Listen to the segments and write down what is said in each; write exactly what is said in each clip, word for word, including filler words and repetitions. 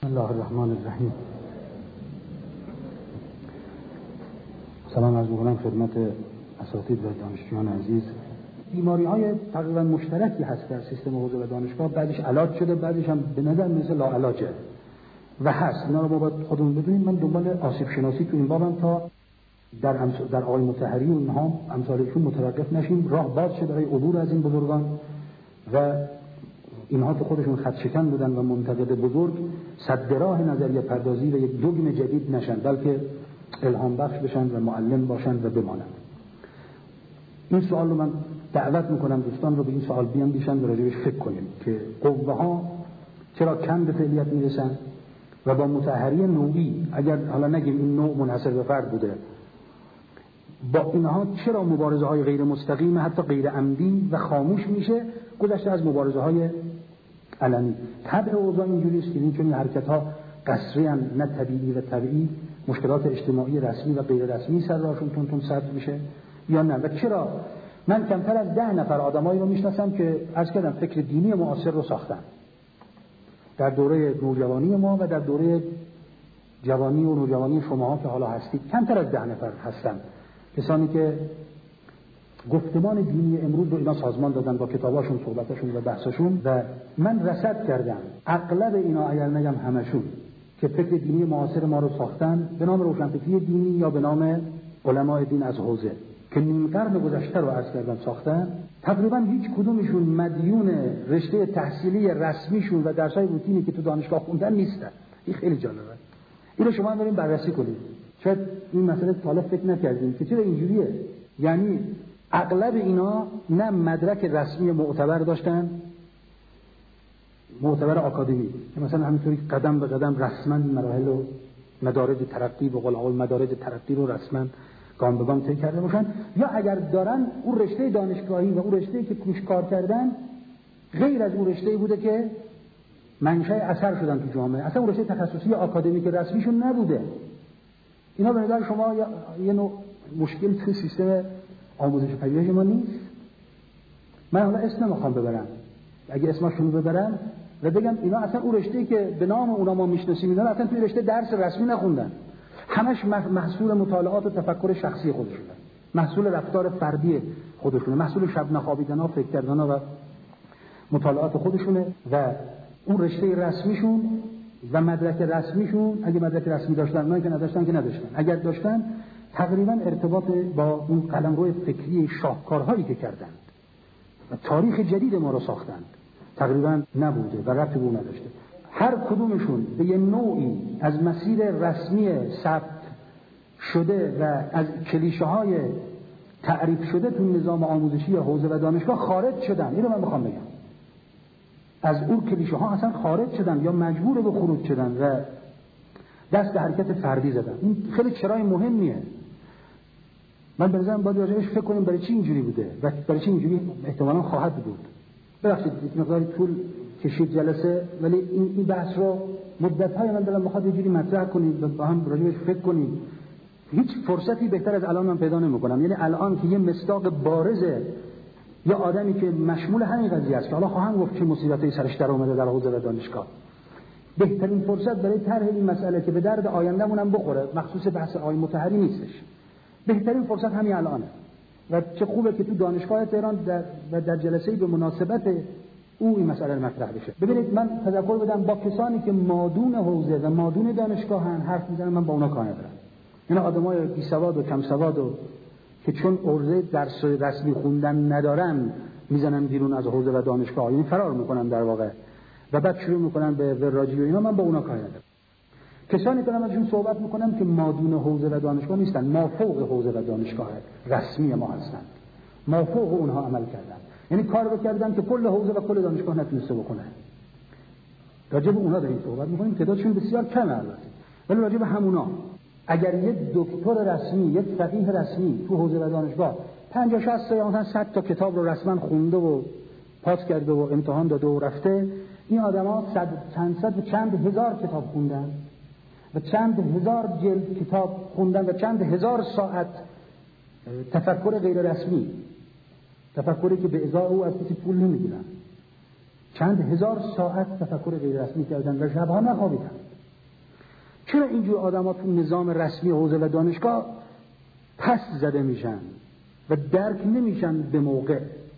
بسم الله الرحمن الرحیم. سلام عرض می‌کنم خدمت اساتید و دانشجویان عزیز. بیماری‌های تقریبا مشترکی هست در سیستم حوزه و دانشگاه، بعدش علاج شده، بعدش هم به نظر مثل لاعلاجه و هست. اینا رو ما باید خودمون بدونیم. من دنبال آسیب شناسی تو این بابم تا در امس... در آقای مطهری و اینها امثالشون متوقف نشیم. راه باز شده برای عبور از این بزرگان و اینها که خودشون خط شکن بودن و منتقد بزرگ سد راه نظریه پردازی و یک دوگم جدید نشن، بلکه الهام بخش بشن و معلم باشن و بمانن. این سوال رو من دعوت میکنم دوستان رو به این سوال بیاندیشن و راجعش فکر کنیم که قوه ها چرا کم به فعلیت میرسن و با مطهری نوعی، اگر حالا نگیم این نوع منحصر به فرد بوده، با اینها چرا مبارزه های غیر مستقیم حتی غیر عمدی و خاموش میشه گذشته از مبارزه های علنی. طبع اوضاع اینجوری است که این چون حرکت ها قصری ان، نه طبیعی و طبیعی، مشکلات اجتماعی رسمی و غیر رسمی سر راهشون تون تون سد میشه یا نه. و چرا من کمتر از ده نفر آدمایی رو میشناسم که عرض کردم فکر دینی معاصر رو ساختن در دوره نوجوانی ما و در دوره جوانی و نوجوانی شما که حالا هستید. کمتر از ده نفر هستن کسانی که گفتمان دینی امروز رو اینا سازمان دادن با کتاباشون، صحبتاشون و بحثاشون، و من رصد کردم اغلب اینا اگر نگم همشون که فکر دینی معاصر ما رو ساختن به نام روشنفکری دینی یا به نام علماء دین از حوزه که نیم قرن گذشته رو عرض کردم ساختن، تقریبا هیچ کدومشون مدیون رشته تحصیلی رسمیشون و درسای روتینی که تو دانشگاه خوندن نیستن. این خیلی جالبه. اینو شما بریم بررسی کنید. شاید این مسئله تا حالا فکر نکردیم که چرا اینجوریه. یعنی اغلب اینا نه مدرک رسمی معتبر داشتن، معتبر آکادمی، که مثلا همینطوری قدم به قدم رسما مراحل و مدارج ترقی و قول مدارج ترقی رو رسما گام به گام طی کرده باشن، یا اگر دارن اون رشته دانشگاهی و اون رشته‌ای که توش کار کردن غیر از اون رشته‌ای بوده که منشأ اثر شدن تو جامعه، اصلا اون رشته تخصصی آکادمیک رسمیشون نبوده. اینا به نظر شما یه نوع مشکل تو سیستم آموزش و پژوهش ما نیست؟ من حالا اسم نمیخوام ببرم، اگه اسمشون رو ببرم و بگم اینا اصلا اون رشته‌ای که به نام اونا ما میشناسیم اینا اصلا توی رشته درس رسمی نخوندن، همش محصول مطالعات و تفکر شخصی خودشونه، محصول رفتار فردی خودشونه، محصول شب نخوابیدن‌ها، فکر کردن‌ها و مطالعات خودشونه و اون رشته رسمیشون و مدرک رسمیشون، اگه مدرک رسمی داشتن، اونایی که نداشتن که نداشتن، اگر داشتن تقریبا ارتباط با اون قلمرو فکری شاهکارهایی که کردند و تاریخ جدید ما رو ساختند تقریبا نبوده و ربطی به اون نداشته. هر کدومشون به یه نوعی از مسیر رسمی ثبت شده و از کلیشه های تعریف شده تو نظام آموزشی حوزه و دانشگاه خارج شدن. اینو من میخوام بگم، از اون کلیشه ها اصلا خارج شدن یا مجبور به خروج شدن و دست به حرکت فردی زدن. این خیلی چرای مهمیه. من به نظرم باید راجعش فکر کنیم برای چی اینجوری بوده و برای چی اینجوری احتمالاً خواهد بود. ببخشید یک مقداری طول کشید جلسه، ولی این این بحث رو مدت‌های من دلم می‌خواد یه جوری مطرح کنیم و با هم راجعش فکر کنیم. هیچ فرصتی بهتر از الان من پیدا نمی‌کنم. یعنی الان که یه مصداق بارزه یا آدمی که مشمول همین قضیه است که حالا خواهم گفت چه مصیبتی سرش در اومده در حوزه و دانشگاه، بهترین فرصت برای طرح این مسئله که به درد آینده‌مون هم بخوره، مخصوص بحث آقای مطهری نیستش، بهترین فرصت همین الانه و چه خوبه که تو دانشگاه تهران در و در جلسه‌ای به مناسبت او این مسئله مطرح بشه. ببینید من تذکر بدم با کسانی که مادون حوزه و مادون دانشگاهن حرف میزنم، من با اونا کار ندارم. اینا آدمای بی سواد و کم سواد و که چون عرضه درس رسمی خوندن ندارن میزنن بیرون از حوزه و دانشگاه، یعنی فرار میکنن در واقع و بعد شروع میکنن به وراجی و اینا. من با اونا کار ندارم. کسانی که من ازشون صحبت میکنم که مادون حوزه و دانشگاه نیستن، مافوق حوزه و دانشگاه رسمی ما هستن، مافوق اونها عمل کردن، یعنی کار بکردن که کل حوزه و کل دانشگاه نتونسته بکنه. راجع به اونها داریم صحبت میکنیم، تعدادشون بسیار کمه البته، ولی راجع به همونا اگر یک دکتر رسمی، یک فقیه رسمی تو حوزه و دانشگاه پنجاه شصت تا یا مثلا صد تا کتاب رو رسما خونده و پاس کرده و امتحان داده و رفته، این آدما صد چند صد و چند هزار کتاب خوندن و چند هزار جلد کتاب خوندن و چند هزار ساعت تفکر غیر رسمی، تفکری که به ازای او از کسی پول نمیگیرن، چند هزار ساعت تفکر غیر رسمی کردن و شبها نخوابیدن. چرا اینجور آدم‌ها تو نظام رسمی حوزه و دانشگاه پس زده میشن و درک نمیشن به موقع؟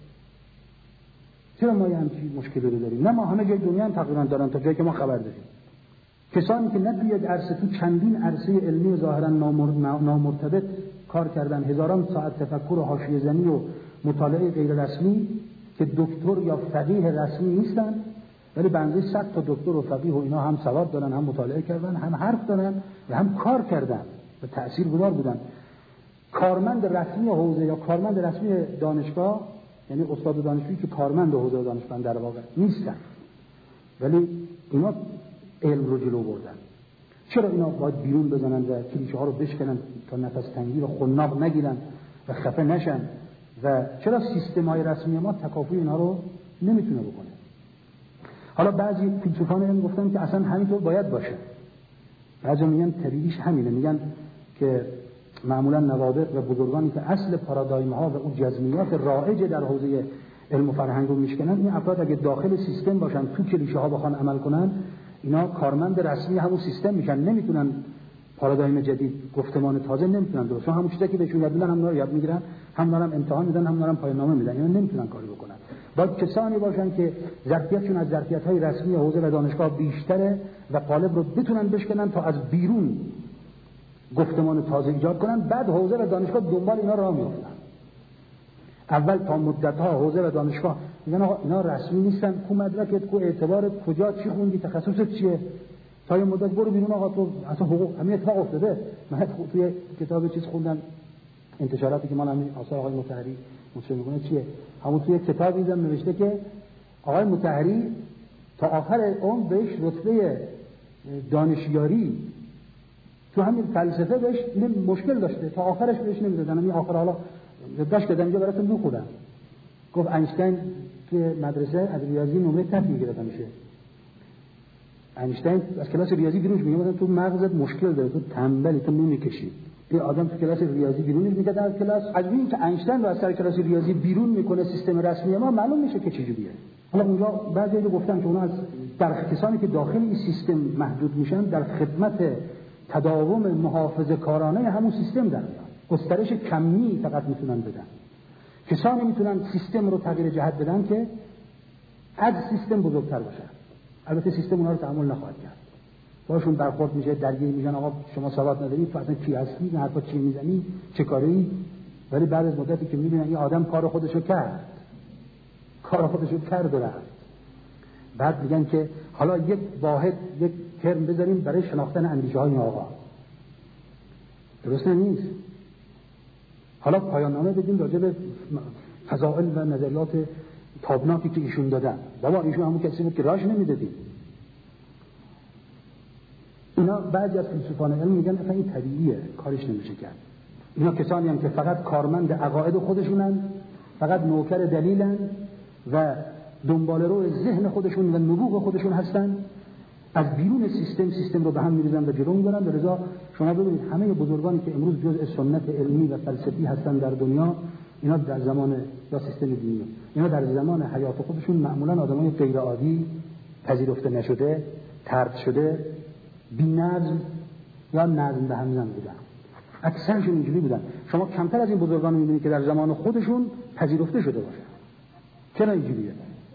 چرا ما یه همچین مشکلی رو داریم؟ نه ما همه جای دنیا هم تقریبا دارن تا جایی که ما خبر داریم. کسانی که نه توی یک عرصه، تو چندین عرصه علمی و ظاهرا نامرتبط کار کردن، هزاران ساعت تفکر و حاشیه زنی و مطالعه غیر رسمی که دکتر یا فقیه رسمی نیستن، ولی بنده صد تا دکتر و فقیه و اینا هم سواد دارن، هم مطالعه کردن، هم حرف دارن و هم کار کردن و تاثیرگذار بودن. کارمند رسمی حوزه یا کارمند رسمی دانشگاه، یعنی استاد دانشجویی که کارمند حوزه دانشگاه در واقع نیستن، ولی اینا علم رو جلو بردن. چرا اینا باید بیرون بزنن و کلیشه ها رو بشکنن تا نفس تنگی و خناق نگیرن و خفه نشن؟ و چرا سیستم های رسمی ما تکافوی اینا رو نمیتونه بکنه؟ حالا بعضی فیلسوفان علم گفتن که اصلا همینطور باید باشه. بعضی میگن طبیعیش همینه، میگن که معمولا نوابغ و بزرگانی که اصل پارادایم ها و اون جزمیات رایج در حوزه علم و فرهنگ رو میشکنن، این افراد اگه داخل سیستم باشن، تو کلیشه ها بخوان عمل کنن، اینا کارمند رسمی همون سیستم میشن، نمیتونن پارادایم جدید، گفتمان تازه نمیتونن درست. همون چیزی که بهشون یاد میدن هم یاد میگیرن، هم دارن امتحان میدن، هم دارن پایان نامه میدن، اینا نمیتونن کاری بکنن. باید کسانی باشن که ظرفیتشون از ظرفیت‌های رسمی حوزه و دانشگاه بیشتره و قالب رو بتونن بشکنن تا از بیرون گفتمان تازه ایجاد کنن، بعد حوزه و دانشگاه دنبال اینا راه میافتن. اول تا مدت‌ها حوزه و دانشگاه میگن آقا اینا رسمی نیستن، کو مدرکت، کو اعتبار، کجا چی خوندی، تخصصت چیه، تا یه مدت برو بیرون آقا تو اصلا حقوق همین اتفاق افتاده. من توی کتاب چیز خوندم، انتشاراتی که من همین آثار آقای مطهری مطرح میکنه چیه، همون توی کتابی دیدم نوشته که آقای مطهری تا آخر عمر بهش رتبه دانشیاری تو همین فلسفه بهش مشکل داشته، تا آخرش بهش نمیدادن. همین آخر حالا داشت که اینجا براتون میخونم، گفت اینشتین توی مدرسه از ریاضی نمره تک میگرفت میشه. اینشتین از کلاس ریاضی بیرونش میگه تو مغزت مشکل داره، تو تنبلی، تو نمیکشی. این آدم تو کلاس ریاضی بیرونش میگه در کلاس. از این که اینشتین رو از سر کلاس ریاضی بیرون میکنه سیستم رسمی ما، معلوم میشه که چجوریه. حالا اونجا بعضی رو گفتن که اونا از در کسانی که داخل این سیستم محدود میشن در خدمت تداوم محافظه کارانه همون سیستم در میان، گسترش کمی فقط میتونن بدن. کسانی میتونن سیستم رو تغییر جهت بدن که از سیستم بزرگتر باشن. البته سیستم اونها رو تحمل نخواهد کرد، باشون برخورد میشه، درگیر میشن، آقا شما سواد نداری، تو اصلا کی هستی، این حرفا چی میزنی، چه کاری. ولی بعد از مدتی که میبینن این آدم کار خودشو کرد، کار خودشو کرد و رفت، بعد میگن که حالا یک واحد، یک ترم بذاریم برای شناختن اندیشه های این آقا. درست نیست. حالا پایان نامه بدیم راجع به فضائل و نظریات تابناکی که ایشون دادن. بابا ایشون همون کسی بود که راش نمیدادیم. اینا بعضی از فیلسوفان علم میگن اصلا این طبیعیه، کارش نمیشه کرد. اینا کسانی هم که فقط کارمند عقاید خودشونن، فقط نوکر دلیلن و دنبال رو ذهن خودشون و نبوغ خودشون هستن، از بیرون سیستم سیستم رو به هم می‌ریزن و جلو می‌برن. لذا شما ببینید همه بزرگانی که امروز جزء سنت علمی و فلسفی هستن در دنیا، اینا در زمان یا سیستم دینی، اینا در زمان حیات خودشون معمولا آدمای غیر عادی، پذیرفته نشده، طرد شده، بی‌نظم یا نظم به هم زن بودن. اکثرشون اینجوری بودن. شما کمتر از این بزرگان می‌بینید که در زمان خودشون پذیرفته شده باشن. چرا اینجوریه؟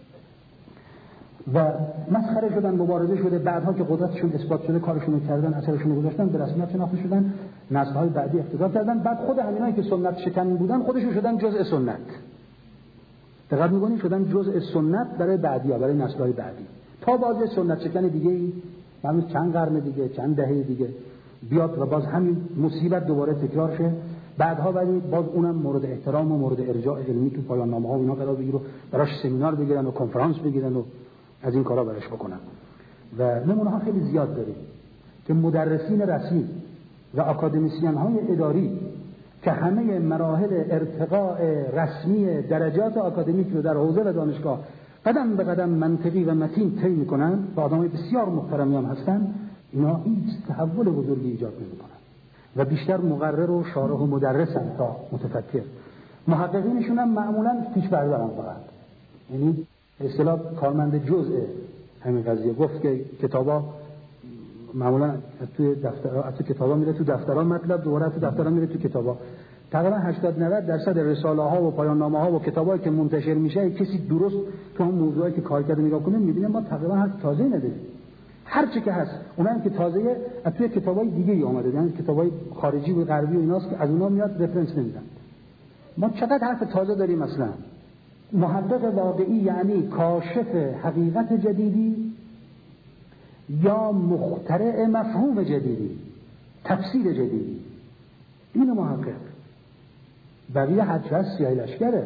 و مسخره شدن، مبارزه شده، بعدها که قدرتشون اثبات شده کارشون رو کردن، اثرشون رو گذاشتن، به رسمیت شناخته شدن، نسل‌های بعدی اقتدا کردن. بعد خود همینایی که سنت شکن بودن خودشون شدن جزء سنت. دقت می‌کنید شدن جزء سنت برای بعدی‌ها، برای نسل‌های بعدی. تا باز سنت شکن دیگه‌ای، مثلا چند قرن دیگه، چند دهه دیگه بیاد و باز همین مصیبت دوباره تکرار شه. بعدها ولی باز اونم مورد احترام و مورد ارجاع علمی تو پایان نامه‌ها و اینا قرار بگیره، براش سمینار بگیرن و کنفرانس بگیرن و از این کارا براش بکنن. و نمونه ها خیلی زیاد داریم که مدرسین رسمی و اکادمیسین های اداری که همه مراحل ارتقاء رسمی درجات اکادمیک رو در حوزه و دانشگاه قدم به قدم منطقی و متین طی میکنن و آدمای بسیار محترمی هم هستن، اینا هیچ تحول بزرگی ایجاد نمیکنن و بیشتر مقرر و شارح و مدرسن تا متفکر. محققینشون هم معمولا پیش بردارن فقط، یعنی اصطلاح کارمند جزء همین قضیه. گفت که کتابا معمولا توی دفتر از تو کتابا میره تو دفترها مطلب، دوباره تو دفترها میره تو کتابا. تقریبا هشتاد نود درصد رساله ها و پایان نامه ها و کتابایی که منتشر میشه کسی درست تو اون موضوعی که کار کرده نگاه کنه میبینه ما تقریبا هر تازه نداریم. هر چی که هست اونم که تازه از توی کتابای دیگه ای اومده، یعنی کتابای خارجی و غربی و ایناست که از اونها میاد رفرنس نمیدن. ما چقدر حرف تازه داریم مثلا. محقق واقعی یعنی کاشف حقیقت جدیدی یا مخترع مفهوم جدیدی، تفسیر جدیدی. این محقق. بقیه هرچه هست سیاهی لشکره.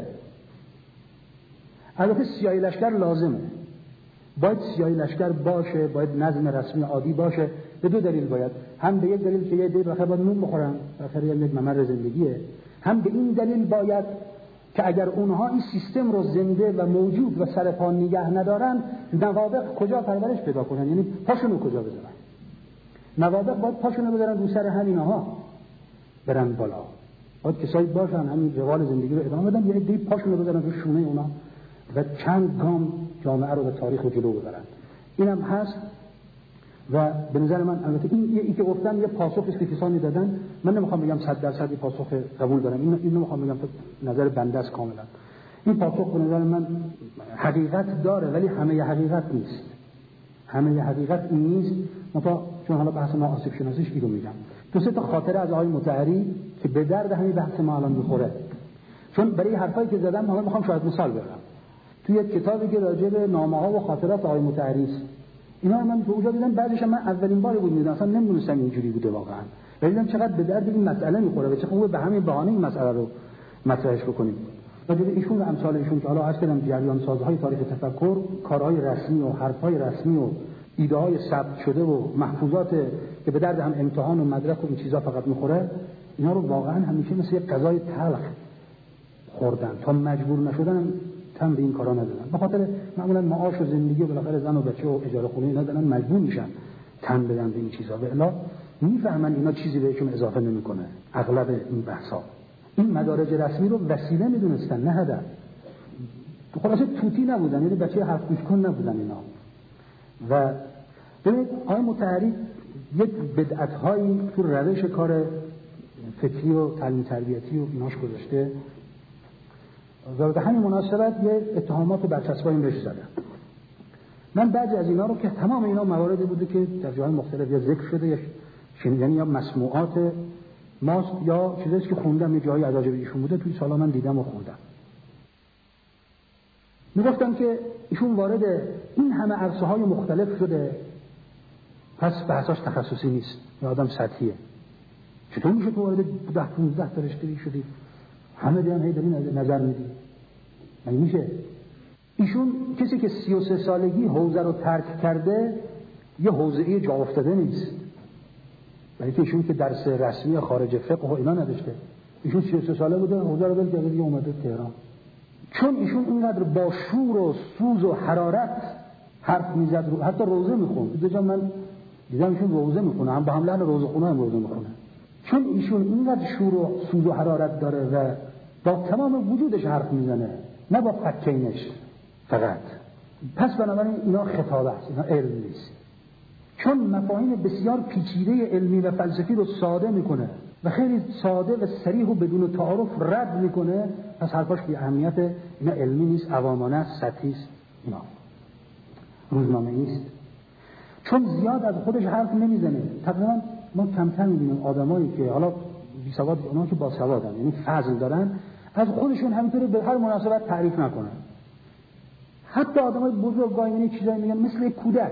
البته سیاهی لشکر لازمه، باید سیاهی لشکر باشه، باید نظم رسمی عادی باشه. به دو دلیل باید، هم به یک دلیل که یه دلیل بخیر باید نون بخورن، بخیر یک ممر زندگیه، هم به این دلیل باید که اگر اونها این سیستم رو زنده و موجود و سر پا نگه ندارن، نوابق کجا پرورش پیدا کنن؟ یعنی پاشونو کجا بذارن؟ نوابق باید پاشونو بذارن رو سر همینها برن بالا. باید کسایی باشن همین روال زندگی رو ادامه بدن، یه عده پاشونو بذارن رو شونه اونا و چند گام جامعه رو و تاریخ رو جلو ببرن. اینم هست. و به نظر من البته این این که گفتم یه پاسخی است که کسانی دادن، من نمیخوام بگم صد درصد این پاسخ قبول دارم، این اینو نمیخوام بگم نظر بنده است کاملا. این پاسخ به نظر من حقیقت داره ولی همه حقیقت نیست. همه حقیقت این نیست. مثلا چون حالا بحث ما آسیب شناسیش اینو میگم. دو سه تا خاطره از آقای مطهری که به درد همین بحث ما الان میخوره. چون برای حرفایی که زدم حالا میخوام شاید مثال بزنم. توی یک کتابی که راجع به نامه‌ها و خاطرات آقای مطهری است، اینا من تو اونجا دیدم، بعدش من اولین بار بود میدونم، اصلا نمیدونستم اینجوری بوده واقعا. دیدم چقدر به درد این مسئله میخوره و چه خوبه به همین بهانه این مسئله رو مطرحش بکنیم. راجع به ایشون و امثال ایشون که حالا عرض کردم جریان سازهای تاریخ تفکر، کارهای رسمی و حرفهای رسمی و ایده‌های ثبت شده و محفوظات که به درد هم امتحان و مدرک و این چیزا فقط میخوره، اینا رو واقعا همیشه مثل یک غذای تلخ خوردن تا مجبور نشدن تن به این کارا ندادن. به خاطر معمولا معاش و زندگی و بالاخره زن و بچه و اجاره خونه اینا دارن مجبور میشن تن بدن به این چیزا، و الا میفهمن اینا چیزی بهشون اضافه نمیکنه. اغلب این بحثا این مدارج رسمی رو وسیله میدونستن نه هدف. خلاصه توتی نبودن، یعنی بچه حرف گوش کن نبودن اینا. و ببینید آقای مطهری یک بدعت‌هایی تو روش کار فکری و تعلیم تربیتی و ایناش گذاشته و به همین مناسبت یه اتهامات و برچسبایی بهش زدن. من بعضی از اینا رو که تمام اینا مواردی بوده که در جاهای مختلف یا ذکر شده یا شنیدن یا مسموعات ماست یا چیزایی که خوندم، یه جایی از راجع به ایشون بوده توی سالا من دیدم و خوندم. میگفتم که ایشون وارد این همه عرصه‌های مختلف شده، پس بحثاش تخصصی نیست، یه آدم سطحیه. چطور میشه تو وارد ده پونزده تا رشته شدی؟ همه دیگه هی داری نظر میدی. مگه میشه؟ ایشون کسی که سی و سه سالگی حوزه رو ترک کرده یه حوزه‌ای جا افتاده نیست. ولی که ایشون که درس رسمی خارج فقه و اینا نداشته، ایشون سی و سه ساله بوده حوزه رو ول کرده دیگه اومده تهران. چون ایشون اینقدر با شور و سوز و حرارت حرف میزد، حتی روزه میخوند. دیگه من دیدم ایشون روزه میخونه، هم با هم لحن روزه خونه هم روزه میخونه. چون ایشون اینقدر شور و سوز و حرارت داره و با تمام وجودش حرف میزنه، نه با فکینش فقط. پس بنابراین اینا خطابه است، اینا علم نیست. چون مفاهیم بسیار پیچیده علمی و فلسفی رو ساده میکنه و خیلی ساده و صریح و بدون تعارف رد میکنه، پس حرفاش بی اهمیت. اینا علمی نیست، عوامانه است، سطحی است، اینا روزنامه‌ای است. چون زیاد از خودش حرف نمیزنه. تقریبا ما کمتر میبینیم آدمایی که حالا بی سواد، اونا که با سوادن یعنی فضل دارن، از خودشون همینطوری به هر مناسبت تعریف نکنن. حتی آدمای بزرگ گاهی چیزایی میگن مثل کودک.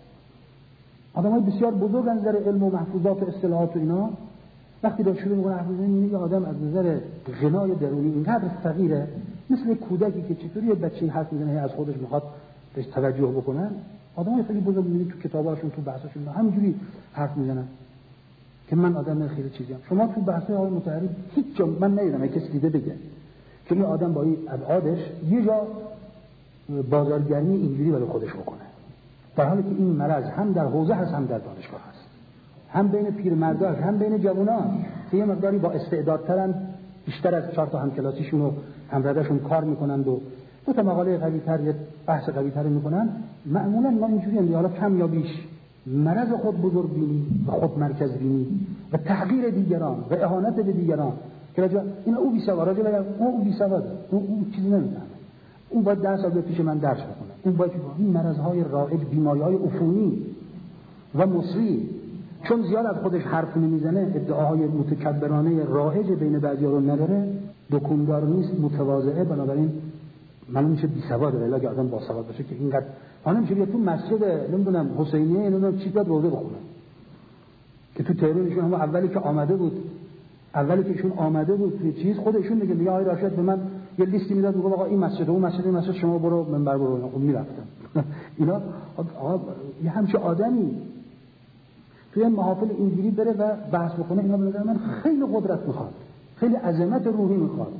آدمای بسیار بزرگ از نظر علم و محفوظات و اصطلاحات و اینا، وقتی داره شروع میکنه حرف میزنه، یه آدم از نظر غنای درونی اینقدر فقیره، مثل کودکی که چطوری یه بچه‌ای حرف میزنه از خودش میخواد بهش توجه بکنن. آدمای خیلی بزرگ میبینید تو کتاباشون، تو بحثاشون همینجوری حرف میزنن که من آدم خیلی چیزی ام. شما تو بحث آقای مطهری هیچ جا من ندیدم کسی دیده بگه که این آدم با این ابعادش یه جا بازارگرمی اینجوری برای خودش بکنه، در حالی که این مرض هم در حوزه هست هم در دانشگاه هست، هم بین پیرمرداش هم بین جوانان که یه مقداری با استعدادترن، بیشتر از چهار تا همکلاسیشون و همرداشون کار میکنند و دو تا مقاله قوی‌تر، یه بحث قوی‌تر میکنن. معمولا ما اینجوری هم حالا کم یا بیش مرض خود بزرگ بینی و خود مرکز بینی و تحقیر دیگران و اهانت به دیگران که راجع این او بی سواد راجع به اون بی سواد اون اون چیزی نمی‌فهمه، اون باید درس از پیش من درس بخونه، اون باید این مرض‌های رایج، بیماری‌های عفونی و مصری چون زیاد از خودش حرف نمیزنه، ادعاهای متکبرانه رایج بین بعضی‌ها رو نداره، دکوندار نیست، متواضعه، بنابراین معلوم میشه بی سواده. ولی اگه آدم با سواد باشه که اینقدر آنم میشه تو مسجد نمیدونم حسینیه نمیدونم چی داد روزه بخونه که تو تهرانشون هم اولی که آمده بود اولی که ایشون آمده بود توی چیز خودشون میگه میگه آقای راشد به من یه لیستی میداد میگه آقا این مسجد اون مسجد این مسجد شما برو منبر برو. خب میرفتم اینا آقا یه همچه آدمی توی محافل اینجوری بره و بحث بکنه، اینا به نظر من خیلی قدرت میخواد، خیلی عظمت روحی میخواد.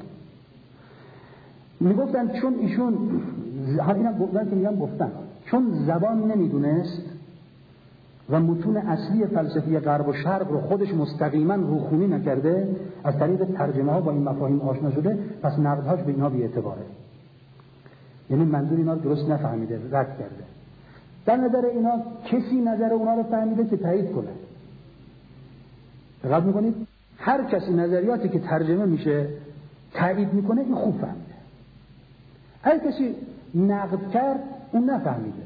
میگفتن چون ایشون ها اینا گفتن که میگم گفتن چون زبان نمیدونست و متون اصلی فلسفی غرب و شرق رو خودش مستقیما روخونی نکرده، از طریق ترجمه ها با این مفاهیم آشنا شده، پس نقدهاش به اینا بی اعتباره. یعنی منظور اینا رو درست نفهمیده، رد کرده. در نظر اینا کسی نظر اونا رو فهمیده که تایید کنه. دقت میکنید؟ هر کسی نظریاتی که ترجمه میشه تایید میکنه، این خوب فهمیده. هر کسی نقد کرد اون نفهمیده.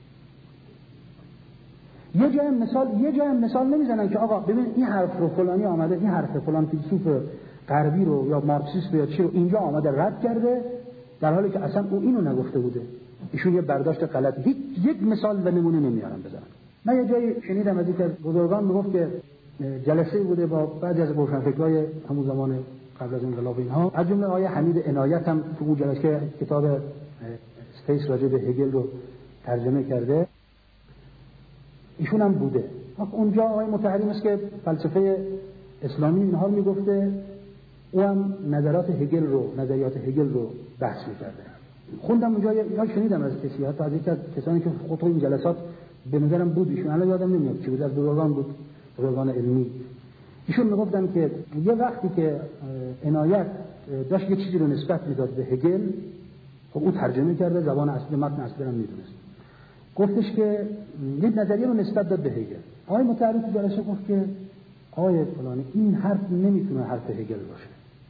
یه جای مثال یه جای مثال نمیزنن که آقا ببین این حرف رو فلانی آمده، این حرف فلان فیلسوف غربی رو یا مارکسیست یا چی رو اینجا آمده رد کرده، در حالی که اصلا او اینو نگفته بوده. ایشون یه برداشت غلط، هیچ یک مثال و نمونه نمیارن بزنن. من یه جایی شنیدم از یک از بزرگان میگفت که جلسه بوده با بعضی از روشنفکرای همون زمان قبل از انقلاب اینها، از جمله آقای حمید عنایت هم تو اون جلسه کتاب اسپیس راجع به هگل رو ترجمه کرده، ایشون هم بوده. اونجا آقای مطهری است که فلسفه اسلامی اینها رو میگفته، او هم نظرات هگل رو نظریات هگل رو بحث می‌کرده. خوندم اونجا یا شنیدم از کسی، حتی از یک از کسانی که خود این جلسات به نظرم بود، ایشون الان یادم نمیاد کی بود، از بزرگان بود، بزرگان علمی. ایشون میگفتن که یه وقتی که عنایت داشت یه چیزی رو نسبت میداد به هگل، خب او ترجمه کرده، زبان اصلی متن اصلی رو میدونست، گفتش که یک نظریه رو نسبت داد به هگل. آقای مطهری تو جلسه گفت که آقای فلانی این حرف نمیتونه حرف هگل باشه.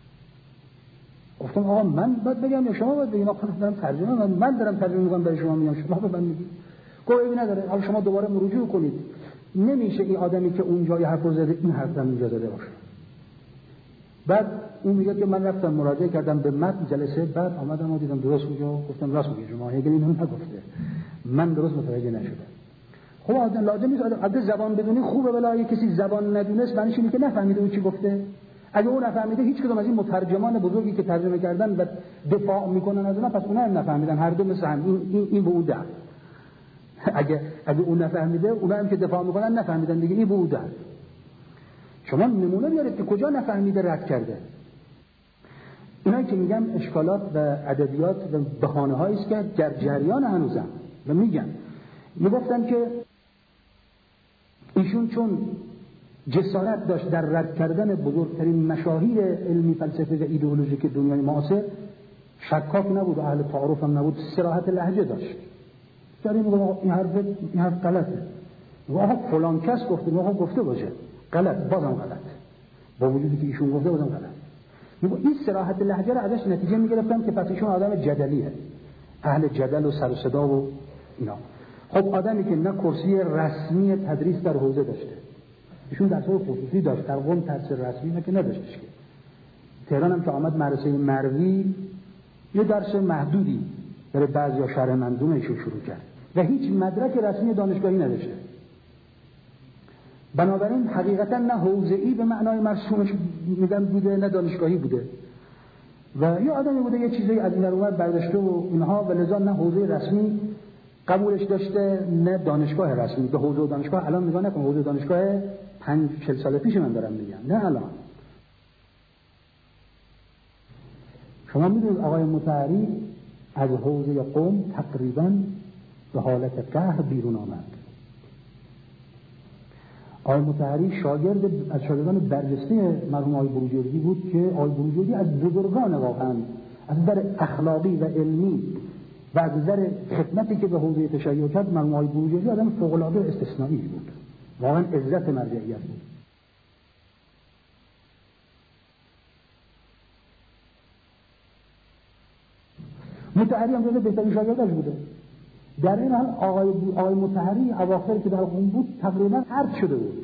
گفتم آقا من باید بگم یا شما باید بگید؟ آقا دارم ترجمه من, من دارم ترجمه میکنم برای شما، میگم شما به من میگید. گفت اینا نداره، حالا شما دوباره رجوع کنید، نمیشه این آدمی که اونجا یه حرف رو زده این حرف هم اینجا زده باشه. بعد اون میگه که من رفتم مراجعه کردم به متن جلسه، بعد آمدم و دیدم درست میگه، گفتم راست میگه شما، هگل اینو نگفته، من درست متوجه نشدم. خب آدم لازم نیست آدم زبان بدونی خوبه، ولی کسی زبان ندونست معنیش اینه که نفهمیده اون چی گفته. اگه اون نفهمیده، هیچ کدوم از این مترجمان بزرگی که ترجمه کردن و دفاع میکنن از اونها، پس اونها هم نفهمیدن، هر دو مثل هم، این این, این به اون در. اگه اگه اون نفهمیده، اونها هم که دفاع میکنن نفهمیدن دیگه، این به اون در. شما نمونه بیارید که کجا نفهمیده رد کرده. اینا که میگم اشکالات و ادبیات و بهانه‌هایی است که در جریان هنوزم و میگن میگفتن که ایشون چون جسارت داشت در رد کردن بزرگترین مشاهیر علمی فلسفی و ایدئولوژیک دنیای معاصر، شکاک نبود و اهل تعارف هم نبود، صراحت لهجه داشت. یعنی میگه این حرف این حرف غلطه، واقعا فلان کس گفته، واقعا گفته باشه غلط، بازم غلط، با وجودی که ایشون گفته بازم غلط. میگه این صراحت لهجه رو ازش نتیجه میگرفتم که پس ایشون آدم جدلیه، اهل جدل و سر و صدا و اینا. خب آدمی که نه کرسی رسمی تدریس در حوزه داشته، ایشون درس‌های خصوصی داشت، در قم درس رسمی نه که نداشتش که. تهران هم که آمد مدرسه مروی یه درس محدودی برای بعضیا شرح منظومه ایشون شروع کرد و هیچ مدرک رسمی دانشگاهی نداشته. بنابراین حقیقتا نه حوزه‌ای به معنای مرسومش میگن بوده، نه دانشگاهی بوده و یه آدمی بوده یه چیزی از این رو برداشته و اینها، و لذا نه حوزه رسمی قبولش داشته نه دانشگاه رسمی. به حوزه دانشگاه الان نگاه نکن، حوزه دانشگاه پنج چهل سال پیش من دارم میگم، نه الان. شما میدونید آقای مطهری از حوزه قم تقریبا به حالت قهر بیرون آمد. آقای مطهری شاگرد از شاگردان برجسته مرحوم آقای بروجردی بود که آقای بروجردی از بزرگان واقعا از نظر اخلاقی و علمی و از نظر خدمتی که به حوزه تشیع کرد مرحوم آقای بروجردی آدم فوق‌العاده استثنایی بود، واقعا عزت مرجعیت بود. مطهری هم جزو بهترین شاگرداش بوده. در این حال آقای آقای مطهری اواخر که در قم بود تقریبا طرد شده بود.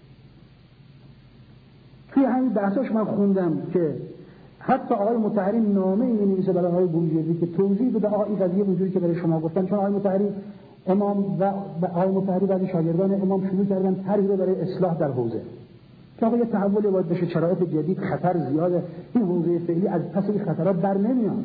توی همین بحثاش من خوندم که حتی آقای مطهری نامه ای می‌نویسه برای آقای بروجردی که توضیح بده آقا این قضیه اونجوری که برای شما گفتن، چون آقای مطهری امام و آقای مطهری بعد شاگردان امام شروع کردن طرحی رو برای اصلاح در حوزه که آقا یه تحولی باید بشه، شرایط جدید، خطر زیاده، این حوزه فعلی از پس این خطرات بر نمیاد.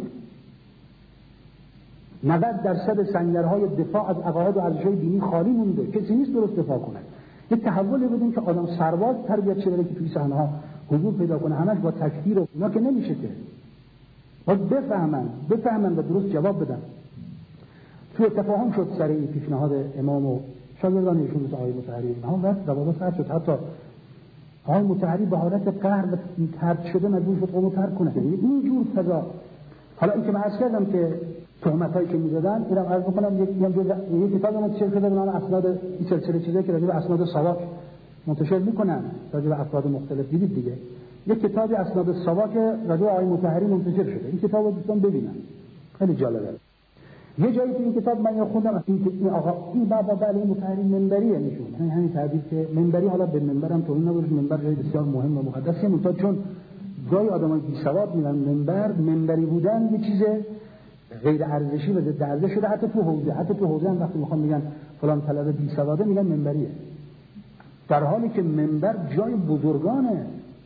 نود درصد سنگرهای دفاع از عقاید و ارزش‌های دینی خالی مونده، کسی نیست درست دفاع کنه. یه تحولی بدیم که آدم سرباز تربیت شه بره که توی صحنه‌ها حضور پیدا کنه، همش با تکفیر و اینا که نمیشه که. باید بفهمن بفهمن و درست جواب بدن. توی تفاهم شد سر این پیشنهاد امام و شاگردان ایشون مثل آقای مطهری، هم وقت روابط سرد شد، حتی آقای مطهری به حالت قهر و طرد شده مجبور شد قوم رو ترک کنه. یعنی اینجور فضا. حالا این که من عرض کردم که تهمتایی که می‌زدن، اینم عرض بکنم یک یک کتاب منتشر شده به نام اسناد، این سلسله چیزایی که راجع به اسناد ساواک منتشر می‌کنن، راجع به افراد مختلف دیدید دیگه. یک کتابی اسناد ساواک راجع به آقای مطهری منتشر شده. این کتابو دوستان ببینن. خیلی جالبه. یه جایی تو این کتاب من خوندم این که این آقا این بابا علی مطهری منبریه نشون. همین همین تعبیر که منبری، حالا به منبرم تو نبود، منبر جای بسیار مهم و مقدسه، منتها چون جای آدمای بی سواد میرن منبر، منبری بودن یه چیز غیر ارزشی و ضد ارزش شده. حتی تو حوزه حتی تو حوزه هم وقتی میخوام میگن فلان طلبه بی سواده میگن منبریه، در حالی که منبر جای بزرگانه،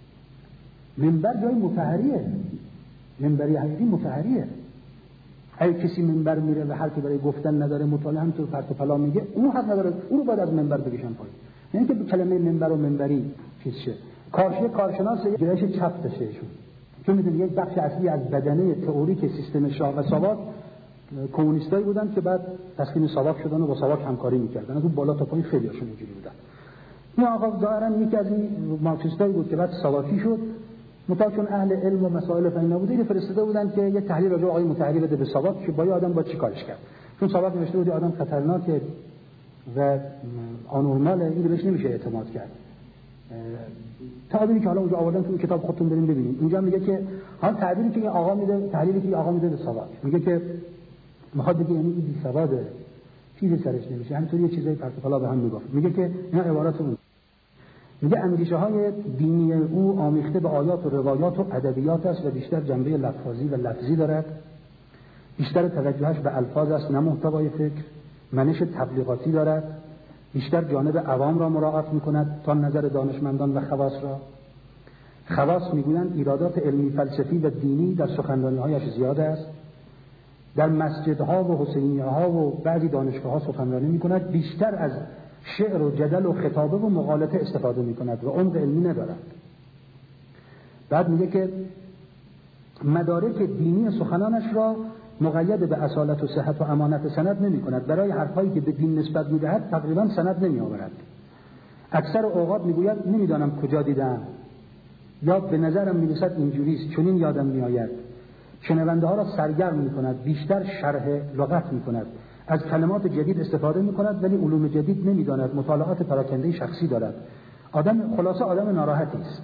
منبر جای مطهریه، منبری حقیقی مطهریه. اگه کسی منبر میره و حرفی برای گفتن نداره، مطالعه هم تو پرت و پلا میگه، اون حق نداره، اون رو باید از منبر بکشن پایین. یعنی که کلمه منبر و منبری چیز شه. کارشناس کارشناس گرایش چپ داشته ایشون، چون میدونید یک بخش اصلی از بدنه تئوریک سیستم شاه و ساواک کمونیستایی بودن که بعد تسلیم ساواک شدن و با ساواک همکاری میکردن. از اون بالا تا پایین خیلی هاشون اینجوری بودن. این آقا ظاهرا یکی از این مارکسیستایی بود که بعد ساواکی شد، متا چون اهل علم و مسائل فنی نبوده، اینو فرستاده بودن که یه تحلیل راجع به آقای مطهری بده به ساواک که با یه آدم با چی کارش کرد. چون ساواک نوشته بود آدم خطرناکه و آنورماله، اینو بهش نمیشه اعتماد کرد. تعبیری که حالا اونجا آوردن تو کتاب خودتون بریم ببینید. اونجا میگه که حالا تعبیری که آقا میده، تحلیلی که آقا میده به ساواک، میگه که میخواد بگه یعنی این بی سواده، چیزی سرش نمیشه، همینطوری یه چیزای پرت و پلا به هم میگفت. میگه که اینا عبارات اون، میگه اندیشه‌های دینی او آمیخته به آیات و روایات و ادبیات است و بیشتر جنبه لفظی و لفظی دارد. بیشتر توجهش به الفاظ است نه محتوای فکر. منش تبلیغاتی دارد. بیشتر جانب عوام را مراعات می‌کند تا نظر دانشمندان و خواص را. خواص می‌گویند ایرادات علمی فلسفی و دینی در سخنرانی‌هایش زیاد است. در مسجدها و حسینیه‌ها و بعضی دانشگاه‌ها سخنرانی می‌کند. بیشتر از شعر و جدل و خطابه و مقالطه استفاده می‌کند و عمق علمی ندارد. بعد میگه که مدارک دینی سخنانش را مقید به اصالت و صحت و امانت سند نمی‌کند. برای حرفایی که به دین نسبت می‌دهد تقریباً سند نمی‌آورد. اکثر اوقات میگوید نمی‌دانم کجا دیدم، یا به نظرم می‌رسد اینجوریست، چنین یادم می‌آید. شنونده ها را سرگرم می‌کند، بیشتر شرح لغت می‌کند، از کلمات جدید استفاده می‌کند ولی علوم جدید نمی‌داند، مطالعات پراکنده شخصی دارد. آدم خلاصه آدم ناراحتی است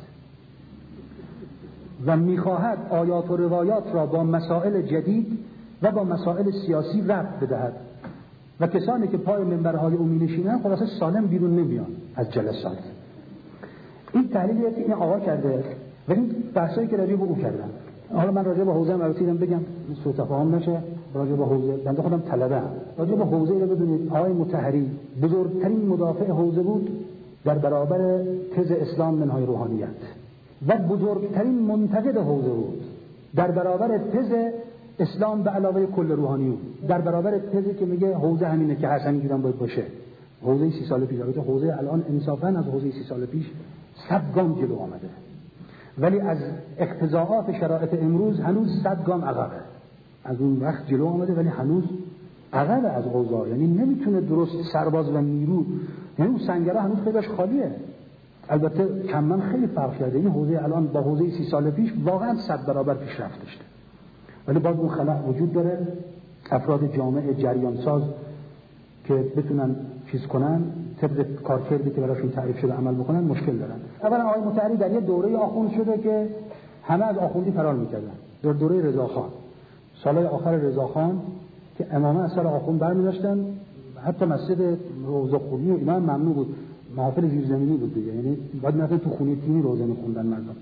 و می‌خواهد آیات و روایات را با مسائل جدید و با مسائل سیاسی ربط بدهد و کسانی که پای منبرهای او می‌نشینند خلاصه سالم بیرون نمیان از جلسات. این تحلیلی که این آقا کرده و این بحثایی که راجع به او کردن. حالا من راجع به حوزه مراتیدم بگم سوء تفاهم نشه. راجع به حوزه بنده خودم طلبه‌ام. راجع به حوزه رو بدونید آقای مطهری بزرگترین مدافع حوزه بود در برابر تز اسلام منهای روحانیت و بزرگترین منتقد حوزه بود در برابر تز اسلام به علاوه کل روحانیون، در برابر تزی که میگه حوزه همینه که حسنی گیران باید باشه. حوزه سی سال پیش، البته حوزه الان انصافاً از حوزه سی سال پیش صد گام جلو آمده، ولی از اقتضاعات شرایط امروز هنوز صد گام عقبه. از اون وقت جلو آمده ولی هنوز عقبه از اوضاع، یعنی نمیتونه درست سرباز و نیرو، یعنی اون سنگره هنوز خیلیش خالیه. البته کماً خیلی فرق کرده. این حوزه الان با حوزه سی سال پیش واقعاً صد برابر پیشرفت داشته، ولی باز اون خلأ وجود داره. افراد جامع جریان ساز که بتونن چیز کنن، طبق کارکردی که براشون تعریف شده عمل بکنن مشکل دارن. اولا آقای مطهری در یه دوره آخوند شده که همه از آخوندی فرار میکردن، در دوره رضاخان، سالهای آخر رضاخان که امامه از سر آخوند برمی‌داشتن، حتی مسجد روضه خونی و اینا هم ممنوع بود، محافل زیرزمینی بود دیگه، یعنی باید مثلا تو خونه تیمی روضه می‌خوندن مردم.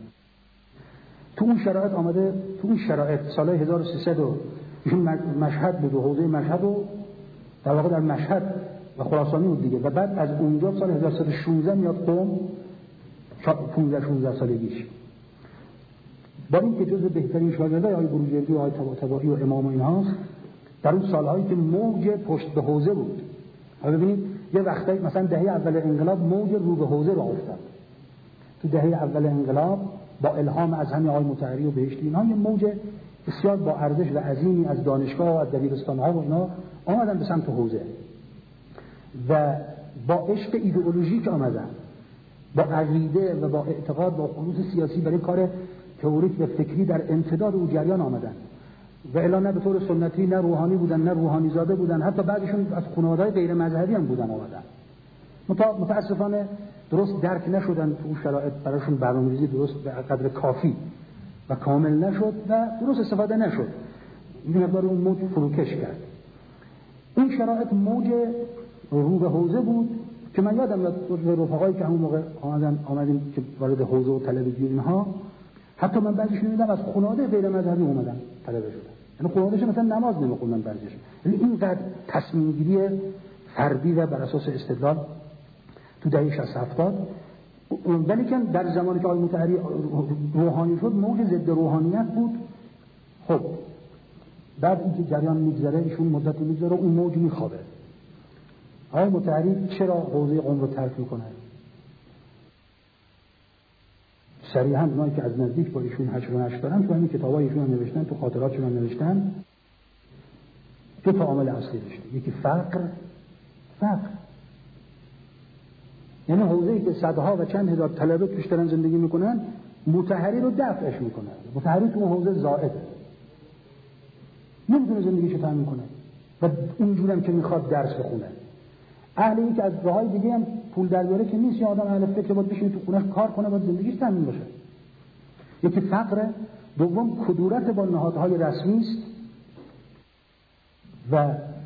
تو اون شرایط آمده، تو اون شرایط سال هزار و سیصد و ایشون مشهد بود و حوزه مشهد و در واقع در مشهد و خراسانی بود دیگه، و بعد از اونجا سال هزار و سیصد و شانزده میاد قم، پانزده شانزده سالگیش، با اینکه جزو بهترین شاگردای آقای بروجردی و آقای طباطبایی و امام و اینهاست در اون سالهایی که موج پشت به حوزه بود. حالا ببینید یه وقتایی مثلا دهه اول انقلاب موج رو به حوزه رو افتاد. تو دهه اول انقلاب با الهام از همین آقای مطهری و بهشتی اینها یه موج بسیار با ارزش و عظیمی از دانشگاه و از دبیرستان‌ها و اینا آمدن به سمت حوزه و با عشق ایدئولوژیک آمدن، با عقیده و با اعتقاد با خلوص سیاسی برای کار تئوریک و فکری در امتداد او جریان آمدن و الا نه به طور سنتی نه روحانی بودن نه روحانی زاده بودن، حتی بعضیشون از خانواده‌های غیر مذهبی هم بودن آمدن. متاسفانه درست درک نشدن، تو اون شرایط براشون برنامه‌ریزی درست به قدر کافی و کامل نشد و درست استفاده نشد. این مقدار اون موج فروکش کرد. این شرایط موج رو به حوزه بود که من یادم میاد رفقایی که همون موقع آمدن آمدیم که وارد حوزه و طلبگی اینها، حتی من بعضیشون دیدم از خانواده غیر مذهبی اومدن طلبه شدن، یعنی خانواده‌اش مثلا نماز نمی‌خوندن بعضیش، یعنی اینقدر تصمیم گیری فردی و بر اساس استدلال تو دهه شصت هفتاد. ولی که در زمانی که آقای مطهری روحانی شد موج ضد روحانیت بود. خب بعد اینکه جریان میگذره، ایشون مدتی میگذره اون موج میخوابه. آقای مطهری چرا حوزه قم رو ترک میکنه؟ صریحاً اونایی که از نزدیک با ایشون حشر و نشر دارن تو همین کتابای ایشون هم نوشتن، تو خاطراتشون هم نوشتن، دو تا عامل اصلی داشته. یکی فقر، فقر یعنی حوزه‌ای که صدها و چند هزار طلبه توش دارن زندگی میکنن، مطهری رو دفعش میکنه. مطهری تو حوزه زائد نمیتونه زندگیشو تامین کنه و اونجوری هم که میخواد درس بخونه. اهل این که از راههای دیگه هم پول در بیاره که نیست، یا آدم اهل فکر باید بشینه تو خونه‌اش کار کنه، باید زندگیش تامین بشه. یکی فقر، دوم کدورت با نهادهای رسمی است و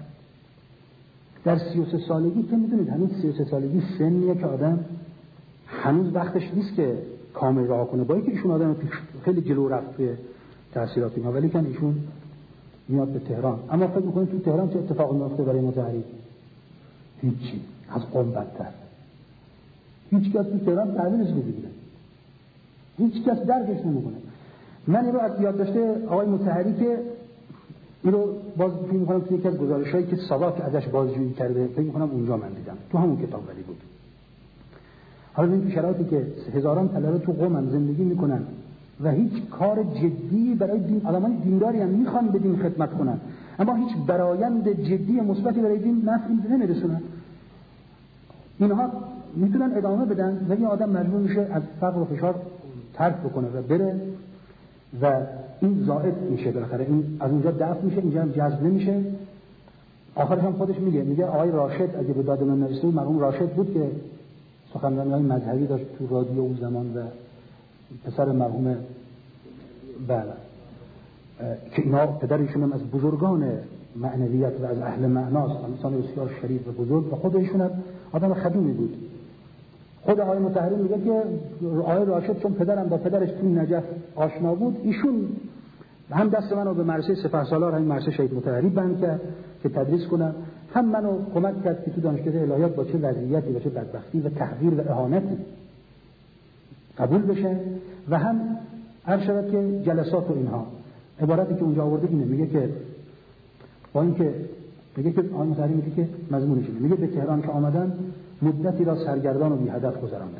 در سی و سه سالگی که میدونید همین سی و سه سالگی سنیه که آدم هنوز وقتش نیست که کامل راه کنه، با اینکه ایشون آدم خیلی جلو رفت به تحصیلات اینا، ولی که ایشون میاد به تهران. اما فکر می‌کنید تو تهران چه اتفاقی میفته برای مطهری؟ هیچی، از قم بدتر. هیچ کس تو تهران تحویلش نمیگیره، هیچ کس درکش نمیکنه. من اینو از یاد داشته آقای مطهری که اینو باز فکر می‌کنم تو یکی از گزارش‌هایی که ساواک ازش بازجویی کرده، فکر می‌کنم اونجا من دیدم، تو همون کتاب ولی بود. حالا این شرایطی که هزاران طلبه تو قم هم زندگی میکنن و هیچ کار جدی برای دین، آدمان دینداری هم میخوان به دین خدمت کنن اما هیچ برآیند جدی مثبتی برای دین نفعی نمیرسونن، اینها میتونن ادامه بدن و یه آدم مجبور میشه از فقر و فشار ترک بکنه و بره و این زائد میشه، بالاخره این از اونجا دفع میشه، اینجا هم جذب نمیشه. آخرش هم خودش میگه میگه آقای راشد اگه به داد من نرسید، مرحوم راشد بود که سخنرانی‌های مذهبی داشت تو رادیو اون زمان و پسر مرحوم بله که اینا پدرشون هم از بزرگان معنویت و از اهل معناست، انسان بسیار شریف و بزرگ و خود ایشون هم آدم خدومی بود. خود آقای مطهری میگه که آقای راشد چون پدرم با پدرش تو نجف آشنا بود، ایشون هم دست منو به مدرسه سپهسالار، همین مدرسه شهید مطهری بند کرد که تدریس کنم، هم منو کمک کرد که تو دانشکده الهیات با چه وضعیتی با چه بدبختی و تحقیر و اهانتی قبول بشه و هم هر شود که جلسات و اینها. عبارتی که اونجا آورده اینه، میگه که با اینکه میگه که آقای مطهری میگه که مضمونش اینه، میگه به تهران که آمدن مدتی را سرگردان و بی هدف گذراندن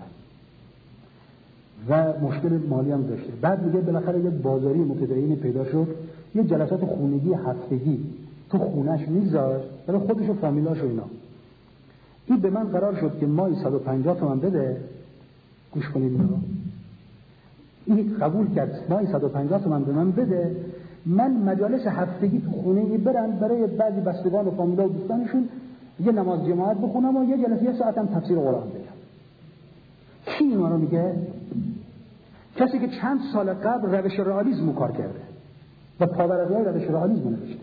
و مشکل مالی هم داشته. بعد میگه بالاخره یک بازاری متدین پیدا شد، یه جلسات خونگی هفتگی تو خونش میذاشت برای خودش و فامیلاش و اینا. این به من قرار شد که ماهی صد و پنجاه تومن بده، گوش کنید اینو، این قبول کرد ماهی صد و پنجاه تومن به من بده من مجالس هفتگی تو خونه برم برای بعضی بستگان و فامیلا و دوستانشون یه نماز جماعت بخونم و یه جلسه یه ساعتم تفسیر قرآن بگم. کی اینا رو میگه؟ کسی که چند سال قبل روش رئالیسم کار کرده و پاورقیای روش رئالیسم نوشته.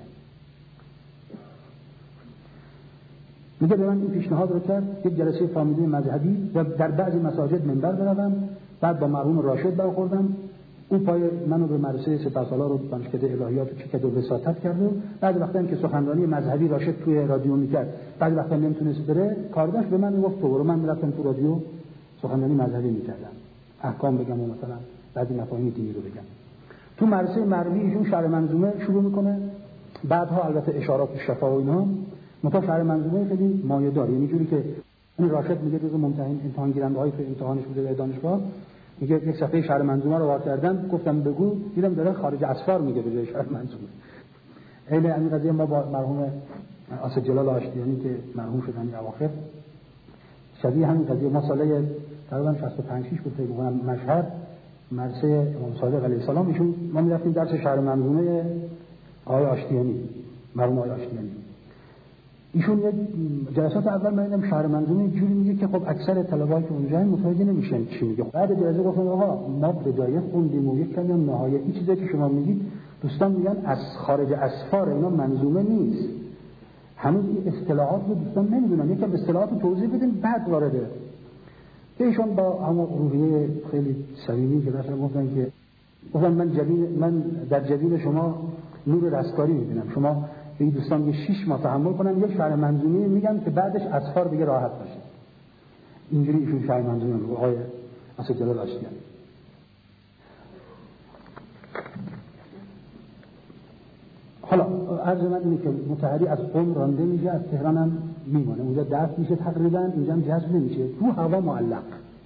میگه به من این پیشنهاد رو کرد یک جلسه فامیلی مذهبی و در بعضی مساجد منبر بروم، بعد با مرحوم راشد برخوردم، اون پای منو به مدرسه سپهسالار رو دانشکده الهیات چه کرد و وساطت کرد و بعد وقتی هم که سخنرانی مذهبی راشد توی رادیو میکرد، بعد وقتی نمیتونست بره کار داشت، به من میگفت تو برو. من میرفتم تو رادیو سخنرانی مذهبی میکردم، احکام بگم و مثلا بعضی مفاهیم دینی رو بگم. تو مدرسه مروی ایشون شرح منظومه شروع میکنه، بعدها البته اشارات شفا و اینا، مثلا شرح منظومه خیلی مایه‌دار، یعنی جوری که این راشد میگه جزو ممتحن امتحان گیرنده‌های که امتحانش بوده در دانشگاه، میگه یک صفحه شرح منظومه رو وا کردم، گفتم بگو، دیدم داره خارج اسفار میگه به جای شرح منظومه. عین همین قضیه ما با مرحوم اسدجلال آشتیانی که مرحوم شدن این اواخر، شبیه همین قضیه ما سال تقریبا شصت و پنج شش بود فکر می‌کنم مشهد مدرسه امام صادق علیه السلام ایشون ما می‌رفتیم درس شرح منظومه آقای آشتیانی، مرحوم آقای آشتیانی. ایشون یک جلسات اول من دیدم شرح منظومه جوری میگه که خب اکثر طلبه‌ای که اونجا متوجه نمیشن چی میگه. بعد جلسه گفتم آقا ما بدایه خوندیم و یک کمی نهایتی چیزی که شما میگید دوستان میگن از خارج اسفار اینا منظومه نیست. هنوز این اصطلاحات رو دوستان نمیدونن، یکم اصطلاحات رو توضیح بدین بعد وارده. ایشون با همون روحیه خیلی صمیمی که داشتن گفتن که گفتن من جبین من در جبین شما نور رستگاری میبینم، شما این دوستان یه شش ماه تحمل کنن یک شرح منظومه میگم که بعدش اسفار دیگه راحت باشه. اینجوری ایشون شرح منظومه رو آقای اسدجلال آشتیانی. حالا عرض من اینه که مطهری از قم رانده میشه، از تهران هم میمونه، اونجا درس میشه تقریبا، اینجا هم جذب نمیشه، تو هوا معلق.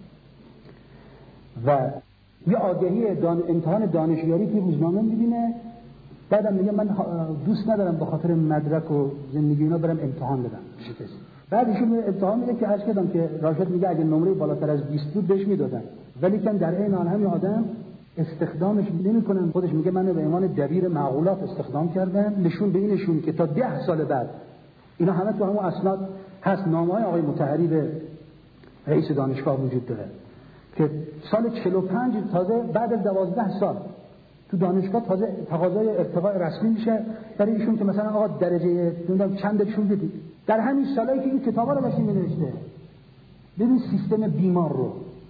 و یه آگهی دان... امتحان دانشیاری که روزنامه میبینه، بعدم میگه من دوست ندارم به خاطر مدرک و زندگی اینا برم امتحان بدم شکست. بعد ایشون امتحان میده که عرض کردم که راشد میگه اگه نمره بالاتر از بیست بود بهش میدادن، ولی که در این حال همین آدم استخدامش نمیکنن. خودش میگه منو به عنوان دبیر معقولات استخدام کردن، نشون به اینشون که تا ده سال بعد اینا همه تو همون اسناد هست، نامه‌های آقای مطهری به رئیس دانشگاه وجود داره که سال چهل و پنج تازه بعد از دوازده سال تو دانشگاه تازه تقاضای ارتقاء رسمی میشه برای ایشون که مثلا آقا درجه نمیدونم چند درشون بدید. در همین سالایی که این کتابا رو داشتیم می‌نوشته، ببین سیستم بیمار رو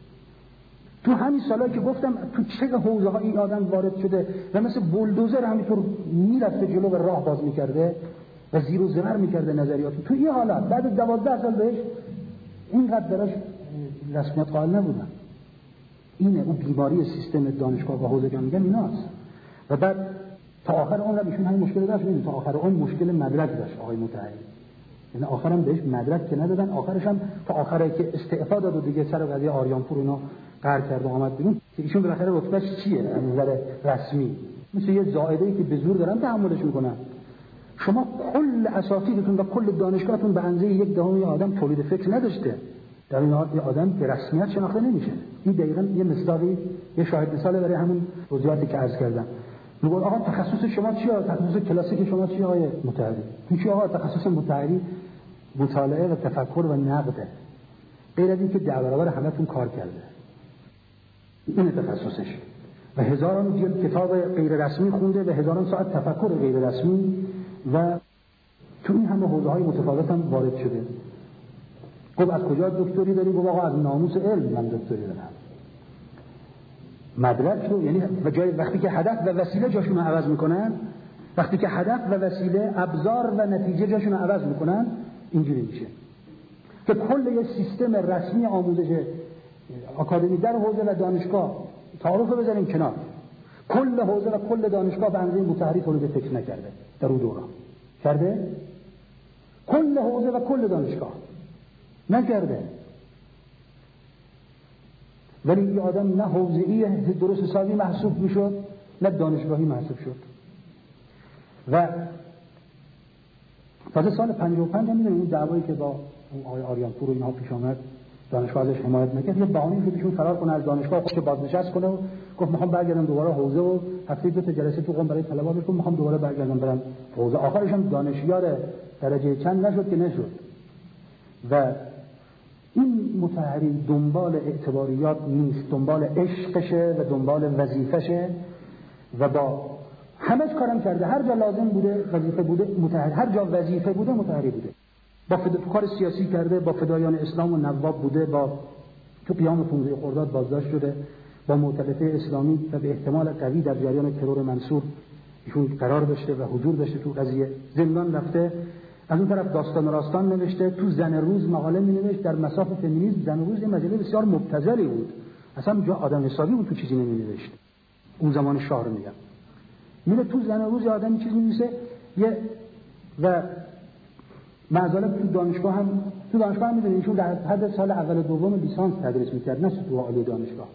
تو همین سالایی که گفتم تو چه حوزه‌ها این آدم وارد شده و مثل بولدوزر همینطور میرفته جلو و راه باز میکرده و زیر و زبر میکرده نظریات. تو این حالت بعد از دوازده سال بهش اینقدر براش رسمیت قائل نبودن. اینه اون بیماری سیستم دانشگاه و حوزه که میگن ایناست. و بعد تا آخر اون رو ایشون همین مشکل داشت، تا آخر اون مشکل مدرک داشت آقای مطهری، یعنی آخرام بهش مدرک که ندادن، آخرش هم تا آخره که استعفا داد و دیگه سر قضیه آریانپور اینا قهر کرد و آمد بیرون که ایشون بالاخره رتبهش چیه از نظر رسمی، مثل یه زائده‌ای که به زور دارن تحملش میکنن. شما کل اساتیدتون و کل دانشگاهتون به اندازه یک دهم یه آدم تولید فکر نداشته، در این حال یه آدم به رسمیت شناخته نمیشه. این دقیقاً یه مصداقی یه شاهد مثاله برای همون توضیحاتی که عرض کردم. میگه آقا تخصص شما چیه؟ تخصص کلاسیک شما چیه آقای مطهری؟ چی آقا تخصص مطهری مطالعه و تفکر و نقده، غیر از این که در برابر همتون کار کرده. این تخصصش و هزاران جلد کتاب غیر رسمی خونده و هزاران ساعت تفکر غیر رسمی و تو این همه حوزه‌های متفاوت هم وارد شده. خب از کجا دکتری داری؟ گفت آقا از ناموس علم من دکتری دارم. مدرک رو یعنی و جای وقتی که هدف و وسیله جاشون رو عوض میکنن، وقتی که هدف و وسیله ابزار و نتیجه جاشون رو عوض میکنن، اینجوری میشه که کل یه سیستم رسمی آموزش آکادمی در حوزه و دانشگاه تعارف رو بذاریم کنار، کل حوزه و کل دانشگاه به اندازه مطهری تولید فکر نکرده در اون دوران. کرده؟ کل حوزه و کل دانشگاه نکرده. ولی این آدم نه حوزه‌ای درست حسابی محسوب میشد نه دانشگاهی محسوب شد. و تازه سال پنجاه و پنج هم میدونیم اون دعوایی که با اون آقای آریانپور و اینها پیش آمد دانشگاه ازش حمایت نکرد، یه بهانه‌ای شد ایشون فرار کنه از دانشگاه، خودش بازنشست کنه و گفت میخوام برگردم دوباره حوزه و هفته دو تا جلسه تو قم برای طلبه بکنم، میخوام دوباره برگردم برم حوزه. آخرش هم دانشیار درجه چند نشد که نشد. و این مطهری دنبال اعتباریات نیست، دنبال عشقشه و دنبال وظیفشه و با همه کارم کرده، هر جا لازم بوده وظیفه بوده مطهری، هر جا وظیفه بوده مطهری بوده. با کار سیاسی کرده، با فدایان اسلام و نواب بوده، با تو قیام پانزده خرداد بازداشت شده، با مؤتلفه اسلامی و به احتمال قوی در جریان ترور منصور ایشون قرار داشته و حضور داشته تو قضیه. زندان رفته، از اون طرف داستان راستان نوشته، تو زن روز مقاله می‌نوشت در مساف فمینیسم. زن روز یه مجله بسیار مبتذلی بود، اصلا جا آدم حسابی بود تو چیزی نمی‌نوشت. اون زمان شاه رو میگم، میره تو زن روز آدم چیزی می‌نویسه یه و معذالک تو دانشگاه هم تو دانشگاه هم می‌دونید ایشون در حد سال اول و دوم لیسانس تدریس می‌کرد، نه تو عالی دانشگاه.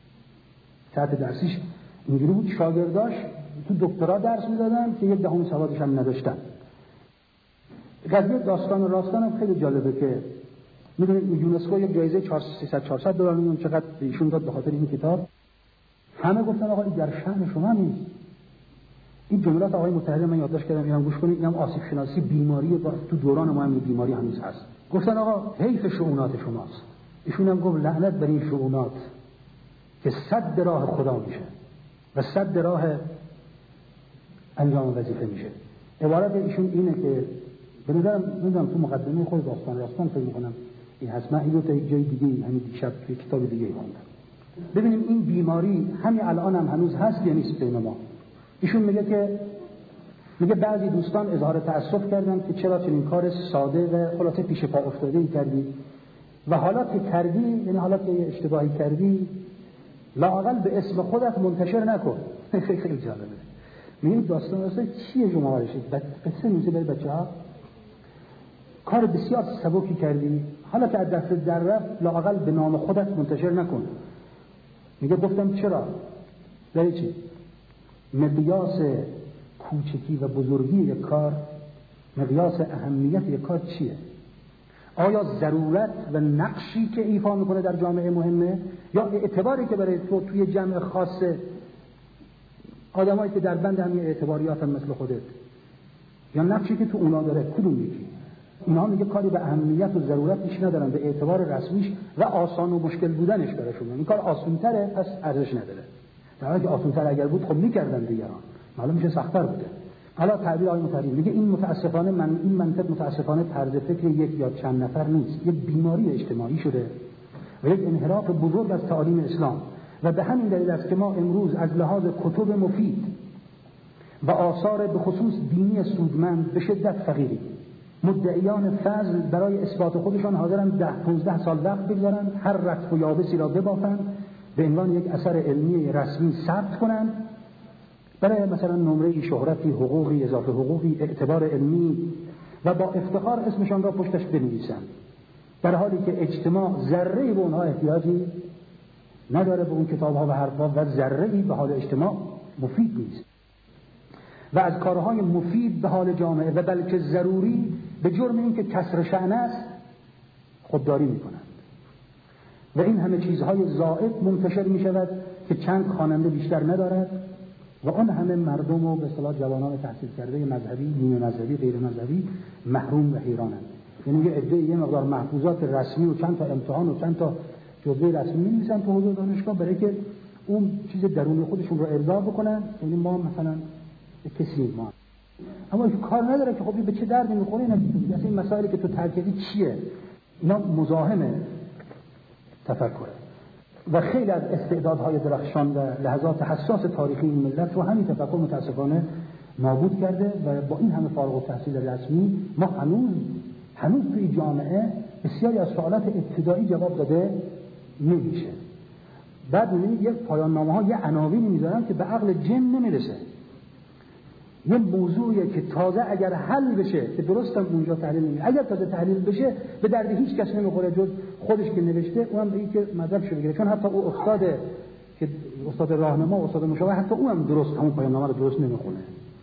ساعت درسیش اینجوری بود شاگرداش تو دکترا درس می‌دادن که یک دهم سوادش هم نداشتن. قضیه داستان راستان هم خیلی جالبه که می‌دونید یونسکو یک جایزه سیصد چهارصد دلار میلیون چقدر ایشون داد به خاطر این کتاب. همه گفتن آقا این در شأن شما نیست. این جملات آقای مطهری من یادداشت کردم، اینم گوش کنید. اینم آسیب شناسی بیماری تو دوران ما هم بیماری هنوز هست. گفتن آقا حیف شؤونات شماست. ایشون هم گفت لعنت بر این شؤونات که صد راه خدا میشه و صد راه انجام وظیفه میشه. عبارت ایشون اینه که به نظرم نمیدونم تو مقدمه خود داستان راستان فکر می‌کنم این هست، من اینو تا یک جای دیگه همین دیشب توی کتاب دیگه خوندم. ببینیم این بیماری همین الان هم هنوز هست یا نیست بین ما. ایشون میگه که میگه بعضی دوستان اظهار تأسف کردن که چرا چنین کار ساده و خلاصه پیش پا افتاده‌ای کردی و حالا که کردی، یعنی حالا که اشتباهی کردی لااقل به اسم خودت منتشر نکن. خیلی خیلی جالبه. میگه داستان اصلا چیه شما برشید؟ قصه میشه برای بچه‌ها. کار بسیار سبکی کردی، حالا که از دست در رفت لااقل به نام خودت منتشر نکن. میگه گفتم چرا؟ برای چی؟ مقیاس کوچکی و بزرگی یک کار، مقیاس اهمیت یک کار چیه؟ آیا ضرورت و نقشی که ایفا میکنه در جامعه مهمه یا اعتباری که برای تو توی جمع خاص آدمایی که در بند همین اعتباریات هم مثل خودت، یا نقشی که تو اونا داره؟ کدوم یکی؟ اینا میگه کاری به اهمیت و ضرورتش ندارن، به اعتبار رسمیش و آسان و مشکل بودنش براشون. این کار آسان‌تره پس ارزش نداره. در حالی که آسان‌تر اگر بود خب می‌کردن دیگران، معلوم میشه سخت‌تر بوده. حالا تعبیر آقای مطهری میگه این متاسفانه من این منطق متاسفانه طرز فکر یک یا چند نفر نیست، یک بیماری اجتماعی شده و یک انحراف بزرگ از تعالیم اسلام و به همین دلیل است که ما امروز از لحاظ کتب مفید و آثار به خصوص دینی سودمند به شدت فقیریم. مدعیان فضل برای اثبات خودشان حاضرن ده پانزده سال وقت بگذارن، هر رطب و یابسی را ببافند، به عنوان یک اثر علمی رسمی ثبت کنند، برای مثلا نمره شهرتی، حقوقی، اضافه حقوقی، اعتبار علمی و با افتخار اسمشان را پشتش بنویسند، در حالی که اجتماع ذره‌ای به اونها احتیاجی نداره، به اون کتاب‌ها و حرف‌ها، و ذره‌ای به حال اجتماع مفید نیست و از کارهای مفید به حال جامعه و بلکه ضروری به جرم این که کسر شأن است خودداری می‌کنند و این همه چیزهای زائد منتشر می‌شود که چند خواننده بیشتر ندارد و اون همه مردم و به اصطلاح جوانان تحصیل کرده مذهبی، نیمه مذهبی، غیر مذهبی محروم و حیرانند. یعنی یه عده یه مقدار محفوظات رسمی و چند تا امتحان و چند تا جزوه رسمی می‌نویسن تو حوزه دانشگاه برای که اون چیز درونی خودشون رو ارضا بکنن، یعنی ما مثلا کسی ما اما این کار نداره که خب به چه دردی میخوره. اینا اصلا این مسائلی که تو ترکیبی چیه؟ اینا مزاحم تفکره و خیلی از استعدادهای درخشان و لحظات حساس تاریخی این ملت رو همین تفکر متاسفانه نابود کرده و با این همه فارغ التحصیل رسمی ما هنوز هنوز توی جامعه بسیاری از سوالات ابتدایی جواب داده نمیشه. بعد می‌بینید یک پایان نامه‌ها یه عناوینی میذارن که به عقل جن نمیرسه. یه موضوعیه که تازه اگر حل بشه که درست هم اونجا تحلیل نمیشه، اگر تازه تحلیل بشه به درد هیچ کس نمیخوره جز خودش که نوشته، اونم بگه که مذهبش بگیره، چون حتی او استاد که استاد راهنما و استاد مشاور حتی او هم درست همون پایان نامه رو درست نمیخونه.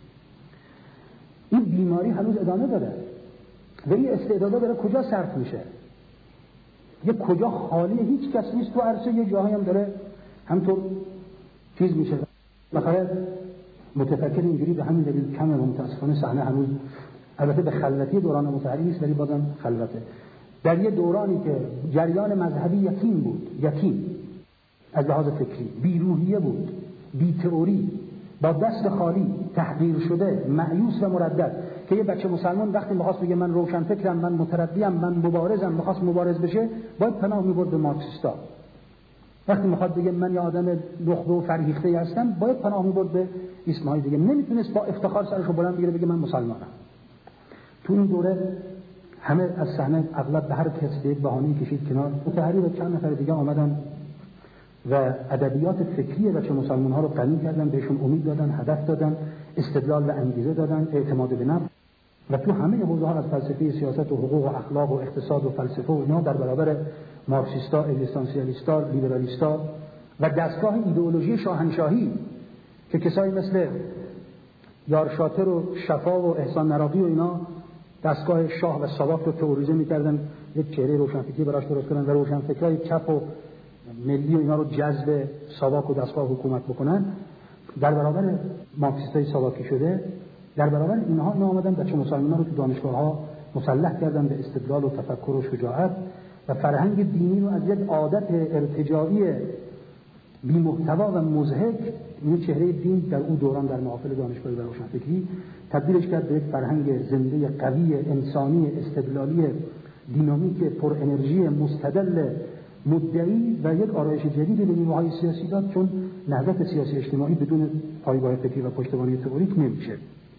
این بیماری هنوز ادامه داره و این استعدادا داره کجا صرف میشه؟ یه کجا خالی هیچ کس نیست تو عرصه، یه جاهایی هم داره همطور چیز میشه. بخاطر متفکر اینجوری به همین دلیل کمه و متاسفانه صحنه هنوز البته به خلوتی دوران مطهری نیست ولی بازم خلوته. در یه دورانی که جریان مذهبی یتیم بود، یتیم از لحاظ فکری، بی روحیه بود، بی تئوری، با دست خالی، تحقیر شده، مایوس و مردد، که یه بچه مسلمان وقتی می‌خواست بگه من روشن فکرم، من متردیم، من مبارزم، می‌خواست مبارز بشه، باید پناه می‌برد به مارکسیستا. وقتی می‌خواد بگه من یه آدم نخبه و فرهیخته هستم، باید پناه می‌برد به اسمهای دیگه. نمی‌تونست با افتخار سرشو بلند بگیره بگه من مسلمانم. تو این دوره همه از صحنه اغلب به هر کس به یک بهانه‌ای کشید کنار. مطهری و چند نفر دیگه آمدن و ادبیات فکری بچه مسلمان‌ها رو غنی کردن، بهشون امید دادن، هدف دادن، استدلال و انگیزه دادن، اعتماد به نفس. و تو همه حوزه‌ها از فلسفه سیاست و حقوق و اخلاق و اقتصاد و فلسفه و اینا در برابر مارکسیستا، اگزیستانسیالیستا، لیبرالیستا و دستگاه ایدئولوژی شاهنشاهی که کسایی مثل یار شاطر و شفا و احسان نراقی و اینا دستگاه شاه و ساواک رو تئوریزه می‌کردن، یک چهره روشنفکری براش درست کردن و روشنفکرای چپ و ملی و اینا رو جذب ساواک و دستگاه حکومت بکنن. در برابر مارکسیستای ساواکی شده، در برابر اینها اینا آمدن بچه مسلمان‌ها رو تو دانشگاه‌ها مسلح کردن به استدلال و تفکر و شجاعت و فرهنگ دینی رو از یک عادت ارتجاعی بی محتوا و مضحک، این چهره دین در اون دوران در محافل دانشگاهی و روشنفکری تبدیلش کرد به یک فرهنگ زنده قوی انسانی استدلالی دینامیک پر انرژی مستدل مدعی و یک آرایش جدید به نیروهای سیاسی داد، چون نهضت سیاسی اجتماعی بدون پایگاه فکری و پشتوانه تئوریک نمیشه.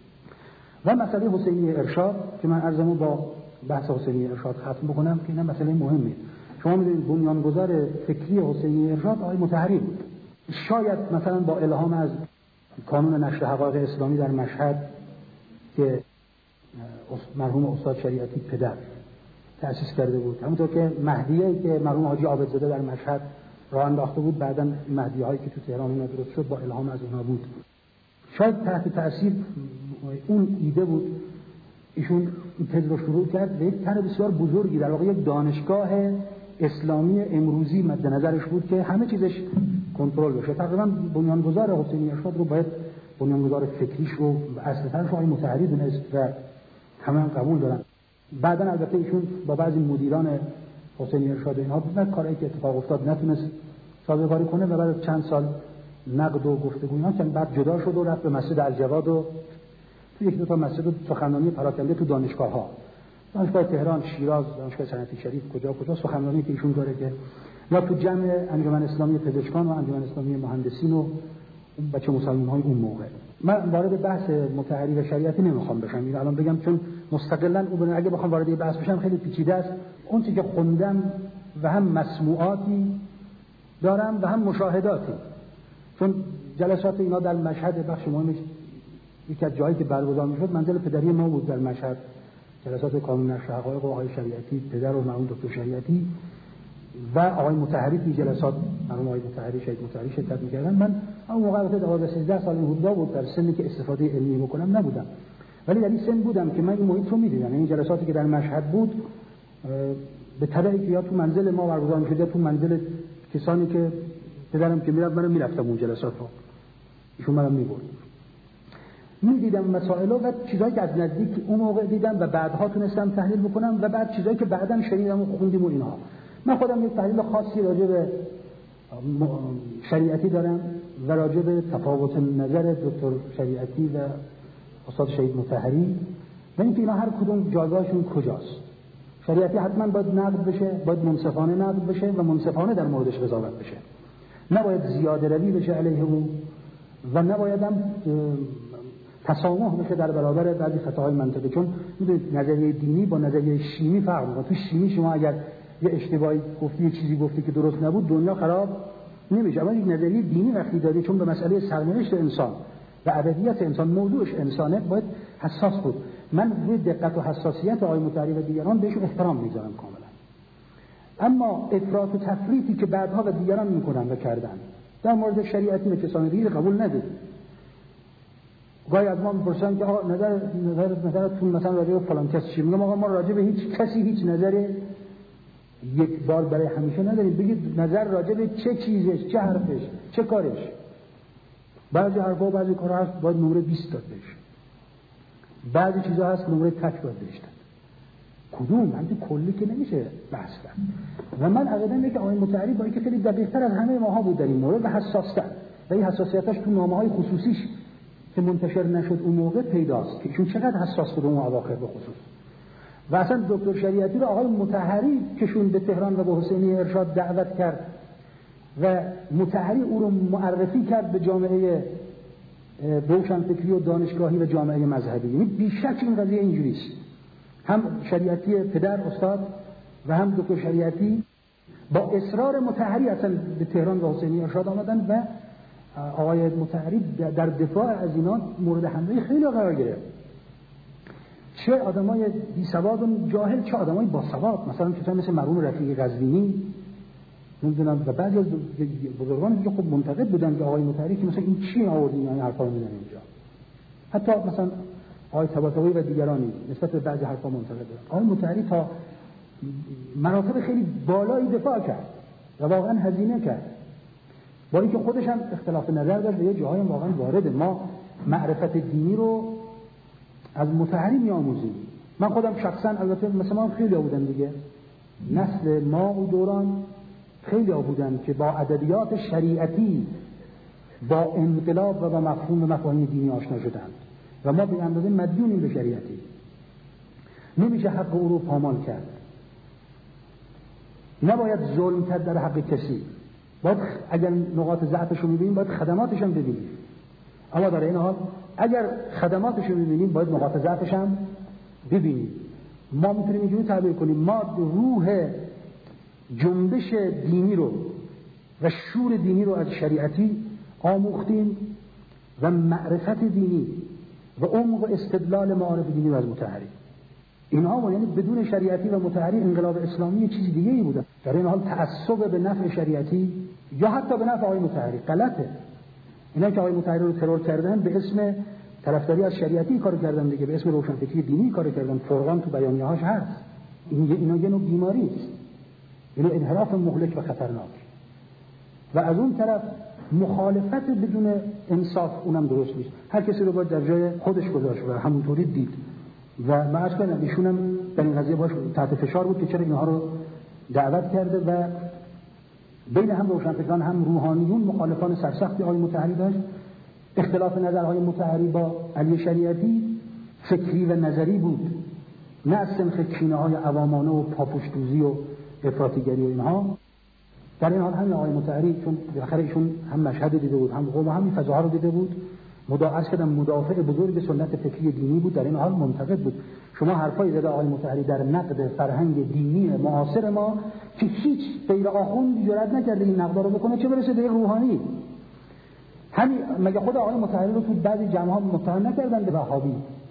و مسئله حسینی ارشاد که من عرضمو با بحث حسینی ارشاد ختم بکنم که این مسئله مهمه. شما می‌دونید بنیانگذار فکری حسینی ارشاد آقای مطهری بود. شاید مثلا با الهام از کانون نشر حقایق اسلامی در مشهد که مرحوم استاد شریعتی پدر تأسیس کرده بود، همونطور که مهدیه‌ای که مرحوم حاجی عابدزاده در مشهد راه انداخته بود، بعداً مهدیه‌هایی که تو تهران اونا درست شد با الهام از اونها بود. شاید تحت تأثیر اون ایده بود ایشون این تز رو شروع کرد و یک تن بسیار بزرگی در واقع یک دانشگاه اسلامی امروزی مد نظرش بود که همه چیزش کنترل بشه. تقریبا بنیانگذار حسینی ارشاد رو باید بنیانگذار فکریش رو اصلاً آقای مطهری دونست و همه هم قبول دارن. بعداً البته ایشون با بعضی مدیران حسینی ارشاد اینها بود، کاری که اتفاق افتاد نتونست سازگاری کنه و بعد چند سال نقد و گفتگو اینا که بعد جدا شد و رفت به مسجد الجواد و تو یک دو تا مسجد سخنرانی پراکنده تو دانشگاه‌ها، دانشگاه تهران، شیراز، دانشگاه صنعتی شریف، کجا کجا سخنرانی که ایشون داره که یا تو جمع انجمن اسلامی پزشکان و انجمن اسلامی مهندسین و بچه مسلمان‌های اون موقع. من وارد بحث مطهری و شریعتی نمیخوام بشم، این الان بگم چون مستقلاً اون اگه بخوام وارد بحث بشم خیلی پیچیده است. اون چیزی که خوندم و هم مسموعاتی دارم و هم مشاهداتی، چون جلسات اینا در مشهد بخش مهمش یکی از جایی که برگزار میشد منزل پدری ما بود در مشهد. جلسات کانون نشر حقایق و آقای شریعتی پدر و مرحوم دکتر شریعتی و آقای مطهری توی جلسات مرحوم آقای مطهری شهید مطهری شرکت می‌کردن. من اون موقع البته دوازده سیزده سال این حدودا بود، در سنی که استفاده علمی بکنم نبودم، ولی در این سن بودم که من این محیط رو می‌دیدم. این جلساتی که در مشهد بود به تبعی که یا تو منزل ما برگزار می‌شد یا تو منزل کسانی که پدرم که میرفت منم میرفتم اون جلسات رو، ایشون منم می‌برد. می‌دیدم مسائل و چیزایی که از نزدیک اون موقع دیدم و بعدها تونستم تحلیل بکنم و بعد چیزایی که بعداً شنیدم و خوندیم و اینها. من خودم یک تحلیل خاصی راجع به شریعتی دارم و راجع به تفاوت نظر دکتر شریعتی و استاد شهید مطهری و اینکه اینا هر کدوم جایگاهشون کجاست. شریعتی حتما باید نقد بشه، باید منصفانه نقد بشه و منصفانه در موردش قضاوت بشه، نباید زیاده روی بشه علیه او و نباید هم تسامح بشه در برابر بعضی خطاهای منطقی. چون میدونید نظریه دینی با نظریه شیمی فرق می‌کنه. تو شیمی شما اگر یه اشتباهی گفتی، یه چیزی گفتی که درست نبود، دنیا خراب نمیشه. اما یک نظریه دینی وقتی داری، چون به مسئله سرنوشت انسان و ابدیت انسان موضوعش انسانه، باید حساس بود. من روی دقت و حساسیت آقای مطهری و دیگران بهشون احترام میذارم کاملا، اما افراط و تفریطی که بعدها و دیگران میکنن و کردن در مورد شریعتی و کسان دیگه قبول ندید. گاهی از ما میپرسن که آقا نظر نظر نظرتون مثلا راجع به فلان کس چی؟ میگم آقا ما راجع به هیچ کسی هیچ نظری یک بار برای همیشه نداریم. بگید نظر راجع به چه چیزش، چه حرفش، چه کارش. بعضی حرفا و بعضی کارها هست باید نمره بیست داد بهش، بعضی چیزا هست نمره تک باید بهش داد. کدوم؟ همین کلی که نمیشه بحث کرد. و من عقیده‌ام اینه که آقای مطهری با اینکه خیلی دقیق‌تر از همه ماها بود در این مورد و حساس‌تر، و این حساسیتش تو نامه‌های خصوصیش که منتشر نشد اون موقع پیداست که ایشون چقدر حساس بود اون اواخر به خصوص. و اصلا دکتر شریعتی رو آقای مطهری کشون به تهران و به حسینیه ارشاد دعوت کرد و مطهری او رو معرفی کرد به جامعه روشنفکری و دانشگاهی و جامعه مذهبی. یعنی بیشک این قضیه اینجوری است. هم شریعتی پدر استاد و هم دکتر شریعتی با اصرار مطهری اصلا به تهران و حسینیه ارشاد آمدن و آقای مطهری در دفاع از اینا مورد حمله خیلی قرار گرفت. چه آدمای بی سواد و جاهل، چه آدمای با سواد، مثلا چطور مثل مرحوم رفیق قزوینی نمیدونم و بعضی از بزرگان دیگه خب منتقد بودن که آقای مطهری که مثلا این چی آوردین این حرفا رو میزنه اینجا. حتی مثلا آقای طباطبایی و دیگرانی نسبت به بعضی حرفا منتقد بودن. آقای مطهری تا مراتب خیلی بالایی دفاع کرد و واقعا هزینه کرد، با اینکه خودش هم اختلاف نظر داشت و یه جاهای واقعا وارده. ما معرفت دینی رو از مطهری می‌آموزیم. من خودم شخصا البته مثلا ما خیلی بودن دیگه، نسل ما و دوران خیلی بودن که با ادبیات شریعتی با انقلاب و با مفهوم و مفاهیم دینی آشنا شدند و ما به اندازه مدیونیم به شریعتی. نمیشه حق او رو پامال کرد، نباید ظلم کرد در حق کسی. باید اگر نقاط ضعفش رو می‌بینیم باید خدماتش هم ببینیم، اما در این حال اگر خدماتش رو می‌بینیم باید نقاط ضعفش هم ببینیم. ما میتونیم اینجوری تعبیر کنیم ما روح جنبش دینی رو و شور دینی رو از شریعتی آموختیم و معرفت دینی و عمق و استدلال معارف دینی رو از مطهری. اینها یعنی بدون شریعتی و مطهری انقلاب اسلامی چیز دیگه ای بوده. در این حال تعصب به نفع شریعتی یا حتی به نفع آقای مطهری غلطه. اینا که آقای مطهری رو ترور کردن به اسم طرفداری از شریعتی کارو کردن دیگه، به اسم روشنفکری دینی کارو کردن. فرقان تو بیانیه‌هاش هست. این اینا یه نوع بیماری است، اینو انحراف مهلک و خطرناک. و از اون طرف مخالفت بدون انصاف اونم درست نیست. هر کسی رو باید در جای خودش گذاشت و همونطوری دید. و من عرض کردم ایشون هم در این قضیه باش تحت فشار بود که چرا اینها رو دعوت کرده و بین هم روشنفکران هم روحانیون مخالفان سرسختی آقای مطهری داشت. اختلاف نظرهای مطهری با علی شریعتی فکری و نظری بود، نه از سنخ کینه‌های عوامانه و پاپوش‌دوزی و افراطیگری و اینها. در این حال همین آقای مطهری چون بالاخره ایشون هم مشهد دیده بود، هم قوم، هم این فضاها رو دیده بود، مدافع کردن مدافع بزرگ سنت فکری دینی بود، در این حال منتقد بود. شما حرفای زده آقای مطهری در نقد فرهنگ دینی معاصر ما که هیچ غیر آخوند جرئت نکرده این نقد رو بکنه، چه برسه به روحانی. همین مگه خود آقای مطهری رو تو بعضی جمع‌ها متهم نکردن به وهابی؟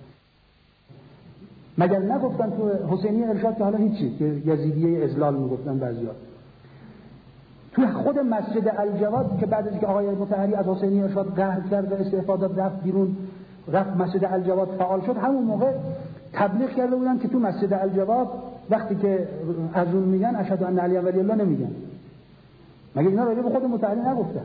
مگر نگفتن تو حسینیه ارشاد که حالا هیچی، که یزیدیه ازلال میگفتن بعضیا. تو خود مسجد الجواد که بعد از اینکه آقای مطهری از حسینیه ارشاد قهر کرد و استعفا داد رفت بیرون، رفت مسجد الجواد فعال شد، همون موقع تبلیغ کرده بودن که تو مسجد الجواد وقتی که از اون میگن اشهد ان علی ولی الله نمیگن. مگه اینا راجع به خود مطهری نگفتن؟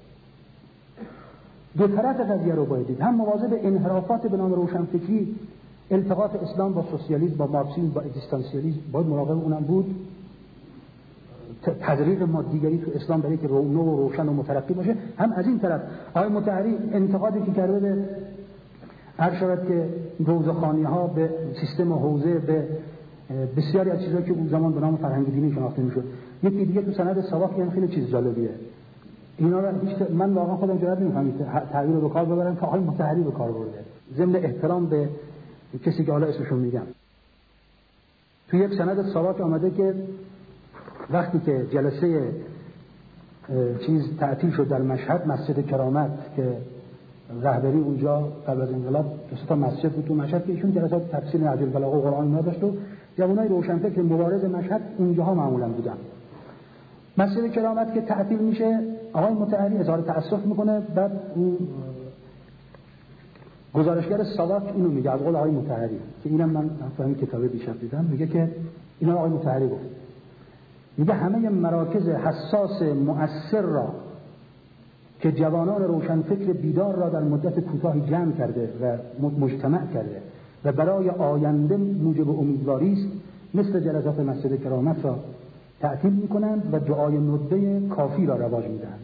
دو طرف قضیه رو باید دید. هم مواظب انحرافات به نام روشنفکری، التقاط اسلام با سوسیالیسم، با مارکسیسم، با اگزیستانسیالیسم باید مراقب اونم بود. تزریق مادیگری تو اسلام برای که نو و روشن و مترقی باشه. هم از این طرف آقای مطهری انتقادی که کرده به هر شرط که روزخوانی‌ها به سیستم حوزه، به بسیاری از چیزایی که اون زمان به نام فرهنگ دینی شناخته میشد. یکی دیگه تو سند سواق هم خیلی چیز جالبیه. اینا رو هیچ من واقعا خودم جرئت نمی‌کنم تعبیر رو به کار ببرم که آقای مطهری به کار برده. ضمن احترام به کسی که حالا اسمشون میگم. تو یک سند سواق اومده که وقتی که جلسه چیز تعطیل شد در مشهد، مسجد کرامت که رهبری اونجا قبل از انقلاب دو تا مسجد بود تو مشهد که ایشون جلسات تفسیر نهج البلاغه و قرآن اینا داشت و جوانای روشنفکر مبارز مشهد اونجاها معمولا بودن. مسجد کرامت که تعطیل میشه، آقای مطهری اظهار تأسف میکنه، بعد اون گزارشگر ساواک اینو میگه از قول آقای مطهری که اینم من فهمی کتابه دیشب دیدم، میگه که اینا آقای مطهری گفت میگه همه مراکز حساس مؤثر را که جوانان روشنفکر بیدار را در مدت کوتاهی جمع کرده و مجتمع کرده و برای آینده موجب امیدواری است، مثل جلسات مسجد کرامت را تعطیل میکنند و دعای ندبه کافی را رواج میدهند.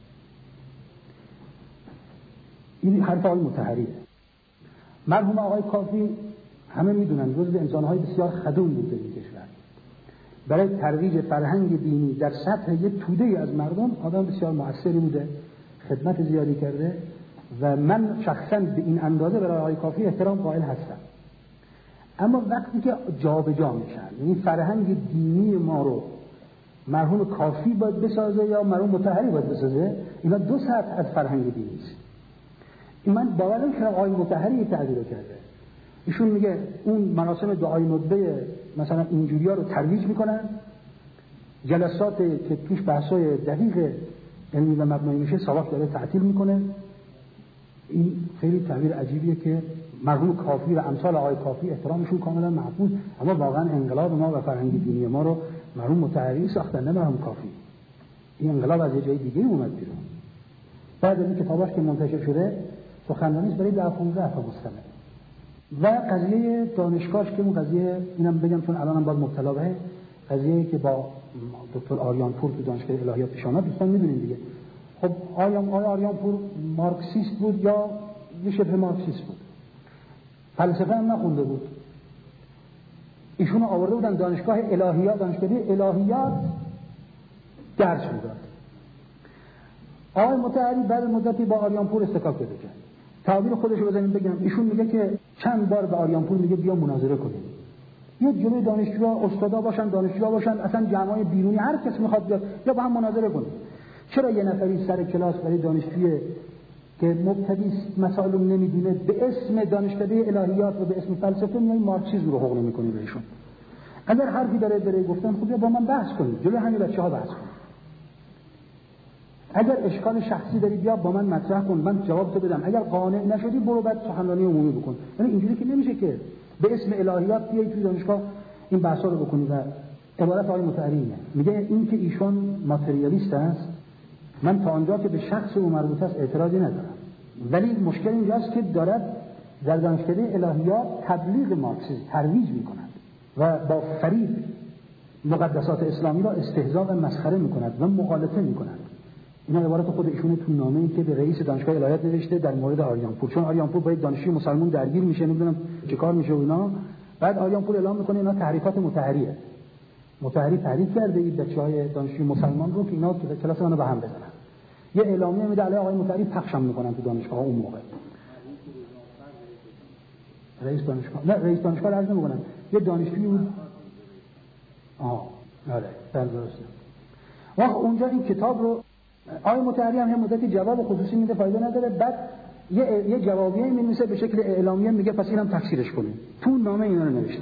این حرف آقای مطهریه. مرحوم آقای کافی همه میدونن جزو انسانهای بسیار خدوم بود در این کشور. برای ترویج فرهنگ دینی در سطح یک توده‌ای از مردم آدم بسیار مؤثری بوده، خدمت زیادی کرده و من شخصا به این اندازه برای آقای کافی احترام قائل هستم. اما وقتی که جابجا میشن، یعنی فرهنگ دینی ما رو مرحوم کافی باید بسازه یا مرحوم مطهری باید بسازه، اینا دو سطح از فرهنگ دینی است. این من باورم که آقای مطهری تعبیر کرده. ایشون میگه اون مراسم دعای ندبه مثلا اینجوریا رو ترویج میکنن، جلسات که توش بحثای دقیق علمی و مبنایی میشه ساواک داره تعطیل میکنه. این خیلی تعبیر عجیبیه که مرحوم کافی و امثال آقای کافی احترامشون کاملا محفوظ، اما واقعا انقلاب ما و فرهنگ دینی ما رو مرحوم مطهری ساختن، نه مرحوم کافی. این انقلاب از یه جای دیگه اومد بیرون. بعد از این کتاباش که منتشر شده سخنرانی برای ده پانزده تا مستمع. و قضیه دانشگاهش که اون قضیه اینم بگم چون الانم باید مبتلا به قضیه که با دکتر آریانپور تو دانشگاه الهیات پیش آمد، دوستان میدونین دیگه. خب آیا آیا آریانپور مارکسیست بود یا یه شبه مارکسیست بود؟ فلسفه هم نخونده بود. ایشون آورده بودن دانشگاه الهیات، دانشگاه الهیات درس میداد. آقای مطهری بعد مدتی با آریانپور استکاک پیدا کرد. تعبیر خودش رو بزنیم بگم، ایشون میگه که چند بار به آریانپور میگه بیا مناظره کنیم. یا جلوی دانشجوها استادا باشن، دانشجوها باشن، اصلا جمعای بیرونی هر کس میخواد بیاد یا با هم مناظره کنیم. چرا یه نفری سر کلاس برای دانشجوی که مبتدی مسائل رو نمیدونه به اسم دانشکده الهیات و به اسم فلسفه میای مارکسیسم رو حقوق میکنی بهشون؟ اگر حرفی داره برای گفتن خب با من بحث کنید، جلوی همین بچه‌ها بحث کنید. اگر اشکال شخصی داری بیا با من مطرح کن، من جواب تو بدم. اگر قانع نشدی برو بعد سخنرانی عمومی بکن. یعنی اینجوری که نمیشه که به اسم الهیات بیای توی دانشگاه این بحثا رو بکنی. و عبارت آقای مطهری میگه این که ایشون ماتریالیست است، من تا آنجا که به شخص او مربوط است اعتراضی ندارم، ولی مشکل اینجاست که دارد در دانشکده الهیات تبلیغ مارکسیسم ترویج میکند و با فریب مقدسات اسلامی را استهزاء و مسخره میکند و مغالطه میکند. اینا عبارت خود ایشونه تو نامه‌ای که به رئیس دانشگاه الهیات نوشته در مورد آریانپور، چون آریانپور با دانشجوی مسلمان درگیر میشه، نمیدونم چه کار میشه و اینا. بعد آریانپور اعلام میکنه اینا تحریفات مطهریه. مطهری تحریف کرده این بچه‌های دانشجوی مسلمان رو که اینا تو کلاس منو به هم بزنن. یه اعلامیه میده علیه آقای مطهری، پخشم میکنن تو دانشگاه اون موقع. رئیس دانشگاه نه رئیس دانشگاه عرض نمیکنن، یه دانشجوی بود. آها آره درسته. وقت اونجا این کتاب رو آقای مطهری هم یه مدتی جواب خصوصی میده، فایده نداره. بعد یه یه جوابیه می‌نویسه به شکل اعلامیه، میگه پس اینم تفسیرش کنین. تو نامه اینا رو نوشته.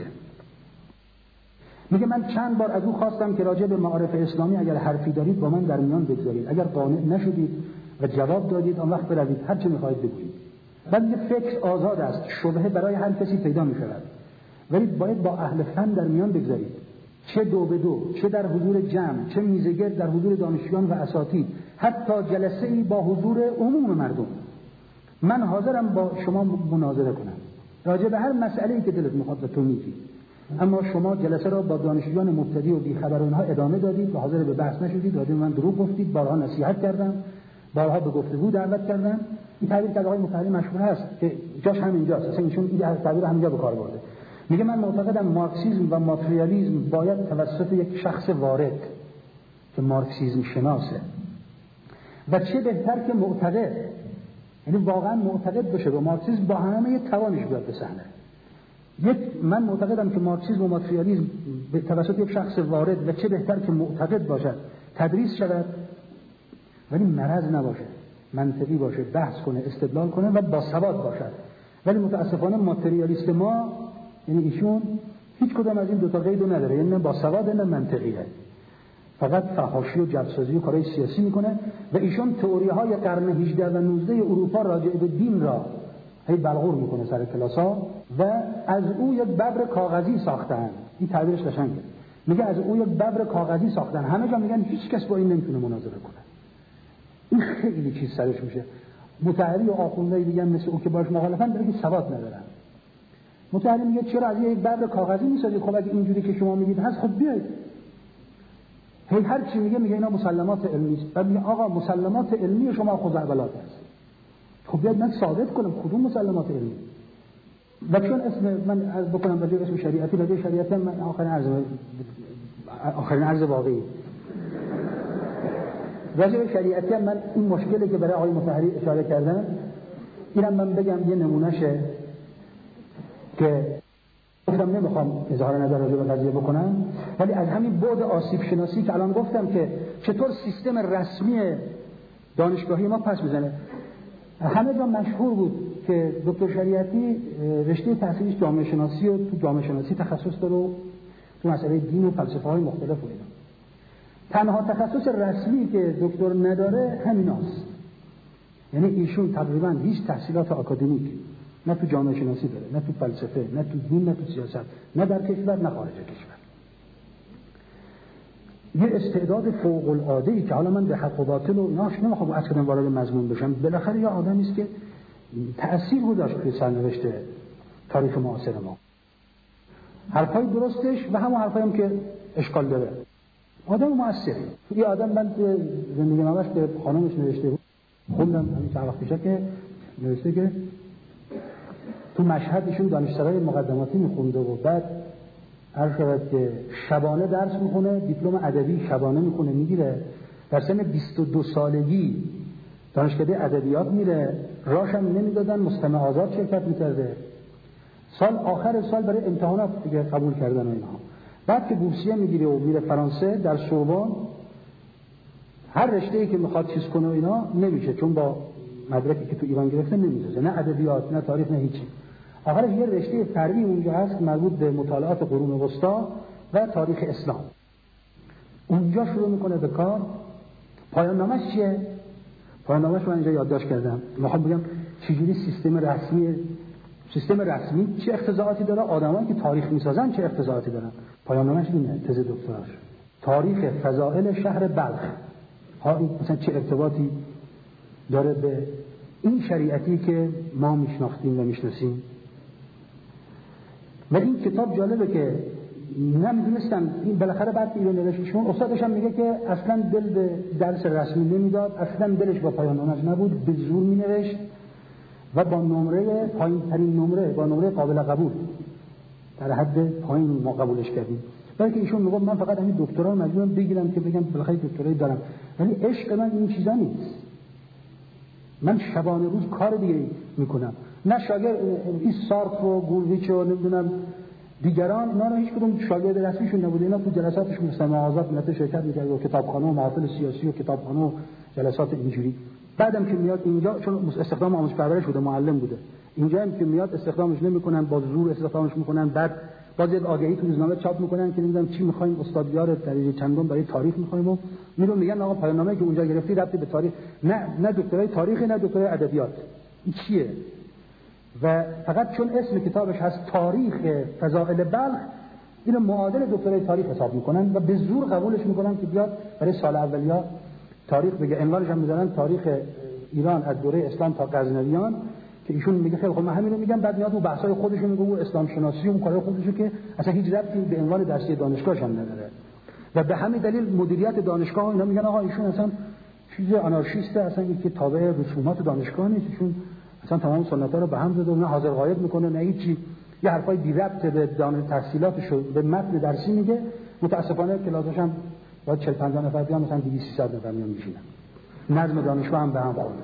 میگه من چند بار از او خواستم که راجع به معارف اسلامی اگر حرفی دارید با من در میان بگذارید، اگر قانع نشدید و جواب دادید آن وقت بروید هر چه می‌خواهید بگویید. بعد یه فکر آزاد است، شبهه برای هر کسی پیدا می‌شود، ولی باید با اهل فن در میان بگذارید، چه دو به دو، چه در حضور جمع، چه میزگرد در حضور دانشجویان و اساتید، حتی جلسه‌ای با حضور عموم مردم. من حاضرم با شما مناظره کنم راجع به هر مسئله‌ای که دلت می‌خواد و تو میگی، اما شما جلسه را با دانشجویان مبتدی و بی‌خبر و اینها ادامه دادید و حاضر به بحث نشدید، راجع به من دروغ گفتید، بارها نصیحت کردم، بارها به گفتگو دعوت کردم. این تعبیر که آقای مطهری مشهور هست که جاش همینجاست، اصلا ایشون این تعبیر همینجا به کار برده. میگه من معتقدم مارکسیسم و ماتریالیسم باید توسط یک شخص وارد که مارکسیسم شناسه و چه بهتر که معتقد، یعنی واقعا معتقد بشه به مارکسیسم با همه توانش بیاد به صحنه. یک من معتقدم که مارکسیسم و ماتریالیسم به توسط یک شخص وارد و چه بهتر که معتقد باشد تدریس شود، ولی مرض نباشه، منطقی باشه، بحث کنه، استدلال کنه و با سواد باشد. ولی متاسفانه ماتریالیست ما، یعنی ایشون هیچ کدام از این دو تا قیدو نداره، یعنی نه با سواد نه منطقیه، فقط فحاشی و جبرسازی و کارهای سیاسی میکنه. و ایشون تئوری‌های قرن هجدهم و نوزدهم اروپا راجع به دین را هی بلغور میکنه سر کلاس‌ها و از او یک ببر کاغذی ساختن. این تعبیرش قشنگه. میگه از اون یک ببر کاغذی ساختن، همه جا میگن هیچ کس با این نمیتونه مناظره کنه. این خیلی چیز سرش میشه. مطهری و آخوندهای دیگه مثل او که باش مخالفن برای که سواد ندارن. مطهری میگه چرا از یک ببر کاغذی میسازید؟ خب اگه اینجوری که شما میگید هست خب بیاید. هی هر چی میگه میگه اینا مسلمات علمی است. بعد میگه آقا مسلمات علمی شما خزعبلات است. خب بیاید من ثابت کنم کدوم مسلمات علمی. و چون اسم من عرض بکنم راجع به اسم شریعتی، راجع به شریعتی من آخرین عرض آخرین عرض واقعی راجع به شریعتی من این مشکلی که برای آقای مطهری اشاره کردم اینم من بگم یه نمونهشه که گفتم نمیخوام اظهار نظر راجع به قضیه بکنم، ولی از همین بعد آسیب شناسی که الان گفتم که چطور سیستم رسمی دانشگاهی ما پس میزنه. همه جا مشهور بود که دکتر شریعتی رشته تحصیلیش جامعه شناسی و تو جامعه شناسی تخصص داره و تو مسئله دین و فلسفه های مختلف و اینا. تنها تخصص رسمی که دکتر نداره همیناست. یعنی ایشون تقریبا هیچ تحصیلات آکادمیک نه تو جامعه شناسی داره، نه تو فلسفه، نه تو دین، نه تو سیاست، نه در کشور نه خارج کشور. یه استعداد فوق العاده ای که حالا من به حق و باطل و ایناش نمیخوام اصلا وارد مضمون بشم، بالاخره یه آدمی است که تأثیر گذاشت توی سرنوشت تاریخ معاصر ما. حرفای درستش و همون حرفایی هم که اشکال داره. آدم مؤثری. یه آدم من تو زندگی نامش به خانمش نوشته بود. خوندم همین چند وقت پیش که نوشته که تو مشهد ایشون دانشسرای مقدماتی میخونده و بعد هر شود که شبانه درس میخونه، دیپلم ادبی شبانه میخونه میگیره، در سن بیست و دو سالگی دانشکده ادبیات میره، راش هم نمیدادن، مستمع آزاد شرکت میکرده، سال آخر سال برای امتحانات دیگه قبول کردن و اینها. بعد که بورسیه میگیره و میره فرانسه در سوربن، هر رشته‌ای که میخواد چیز کنه و اینا نمیشه، چون با مدرکی که تو ایران گرفته نمیذاره، نه ادبیات نه تاریخ نه هیچی. آخرش یه رشته فرعی اونجا هست که مربوط به مطالعات قرون وسطا و تاریخ اسلام. اونجا شروع میکنه به کار. پایان نامش چیه؟ پایان نامش من اینجا یادداشت کردم. میخوام بگم چجوری سیستم رسمی سیستم رسمی چه اقتضاعاتی داره، آدمایی که تاریخ میسازن چه اقتضاعاتی دارن. پایان نامش اینه، تز دکتراش. تاریخ فضائل شهر بلخ. ها این مثلا چه ارتباطی داره به این شریعتی که ما میشناختیم و میشناسیم. و این کتاب جالبه که نمیدونستم این بالاخره بعد ایران نوشتشون استادش هم میگه که اصلا دل به درس رسمی نمیداد، اصلا دلش با پایان نامش نبود، به زور مینوشت و با نمره پایین ترین نمره، با نمره قابل قبول در حد پایین ما قبولش کردیم. بلکه ایشون میگه من فقط همین دکترا مجبورم بگیرم که بگم بالاخره دکترایی دارم، ولی عشق من این چیزا نیست. من شبانه روز کار دیگه میکنم، نه شاگرد این سارت و گولویچ و نمیدونم دیگران، اینا رو هیچ کدوم شاگرد رسمیشون نبوده، اینا تو جلساتشون مستمع آزاد ملت شرکت می‌کرد و کتابخانه و محافل سیاسی و کتابخانه و جلسات اینجوری. بعدم که میاد اینجا چون استخدام آموزش پرورش بوده، معلم بوده، اینجا هم که میاد استخدامش نمیکنن، با زور استخدامش میکنن، بعد باز یک آگهی تو روزنامه چاپ میکنن که نمیدونم چی میخوایم، استادیار درجه چندم برای تاریخ میخوایم و میرون میگن آقا پایان نامه‌ای که اونجا گرفتی ربطی به تاریخ نه، نه دکترای تاریخی نه دکترای ادبیات. این چیه؟ و فقط چون اسم کتابش هست تاریخ فضائل بلخ، اینو معادل دکترای تاریخ حساب میکنن و به زور قبولش میکنن که بیاد برای سال اولیا تاریخ بگه. عنوانش هم میذارن تاریخ ایران از دوره اسلام تا غزنویان، که ایشون میگه خیلی خب من همین رو میگم، بعد میاد اون بحثای خودشون میگه اون اسلام شناسی و اون کارهای خودشو که اصلا هیچ ربطی به عنوان درسی دانشگاهش هم نداره. و به همین دلیل مدیریت دانشگاه اینا میگن آقا ایشون اصلا چیز آنارشیسته، اصلا این که تابع رسومات دانشگاه نیست، ایشون اصلا تمام سنت‌ها رو به هم زده و نه حاضر غایب میکنه نه هیچی، یه حرفای بی ربط به دانش تحصیلاتش به متن درسی میگه. متاسفانه کلاسش هم با چهل پنجاه نفر بیان مثلا دویست سیصد نفر میان میشینن، نظم دانشگاه هم به هم خورده.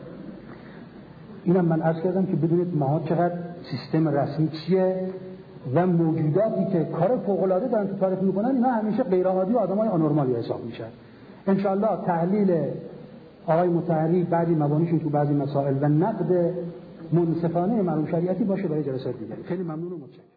اینم من عرض کردم که بدونید ما چقدر سیستم رسمی چیه و موجوداتی که کار فوق‌العاده دارن تو تاریخ میکنن اینا همیشه غیر عادی و آدمای آنورمالی حساب میشن. ان شاء الله تحلیل آقای مطهری بعضی مبانیشون تو بعضی مسائل و نقد منصفانه مرحوم شریعتی باشه برای جلسات دیگه. خیلی ممنون و متشکرم.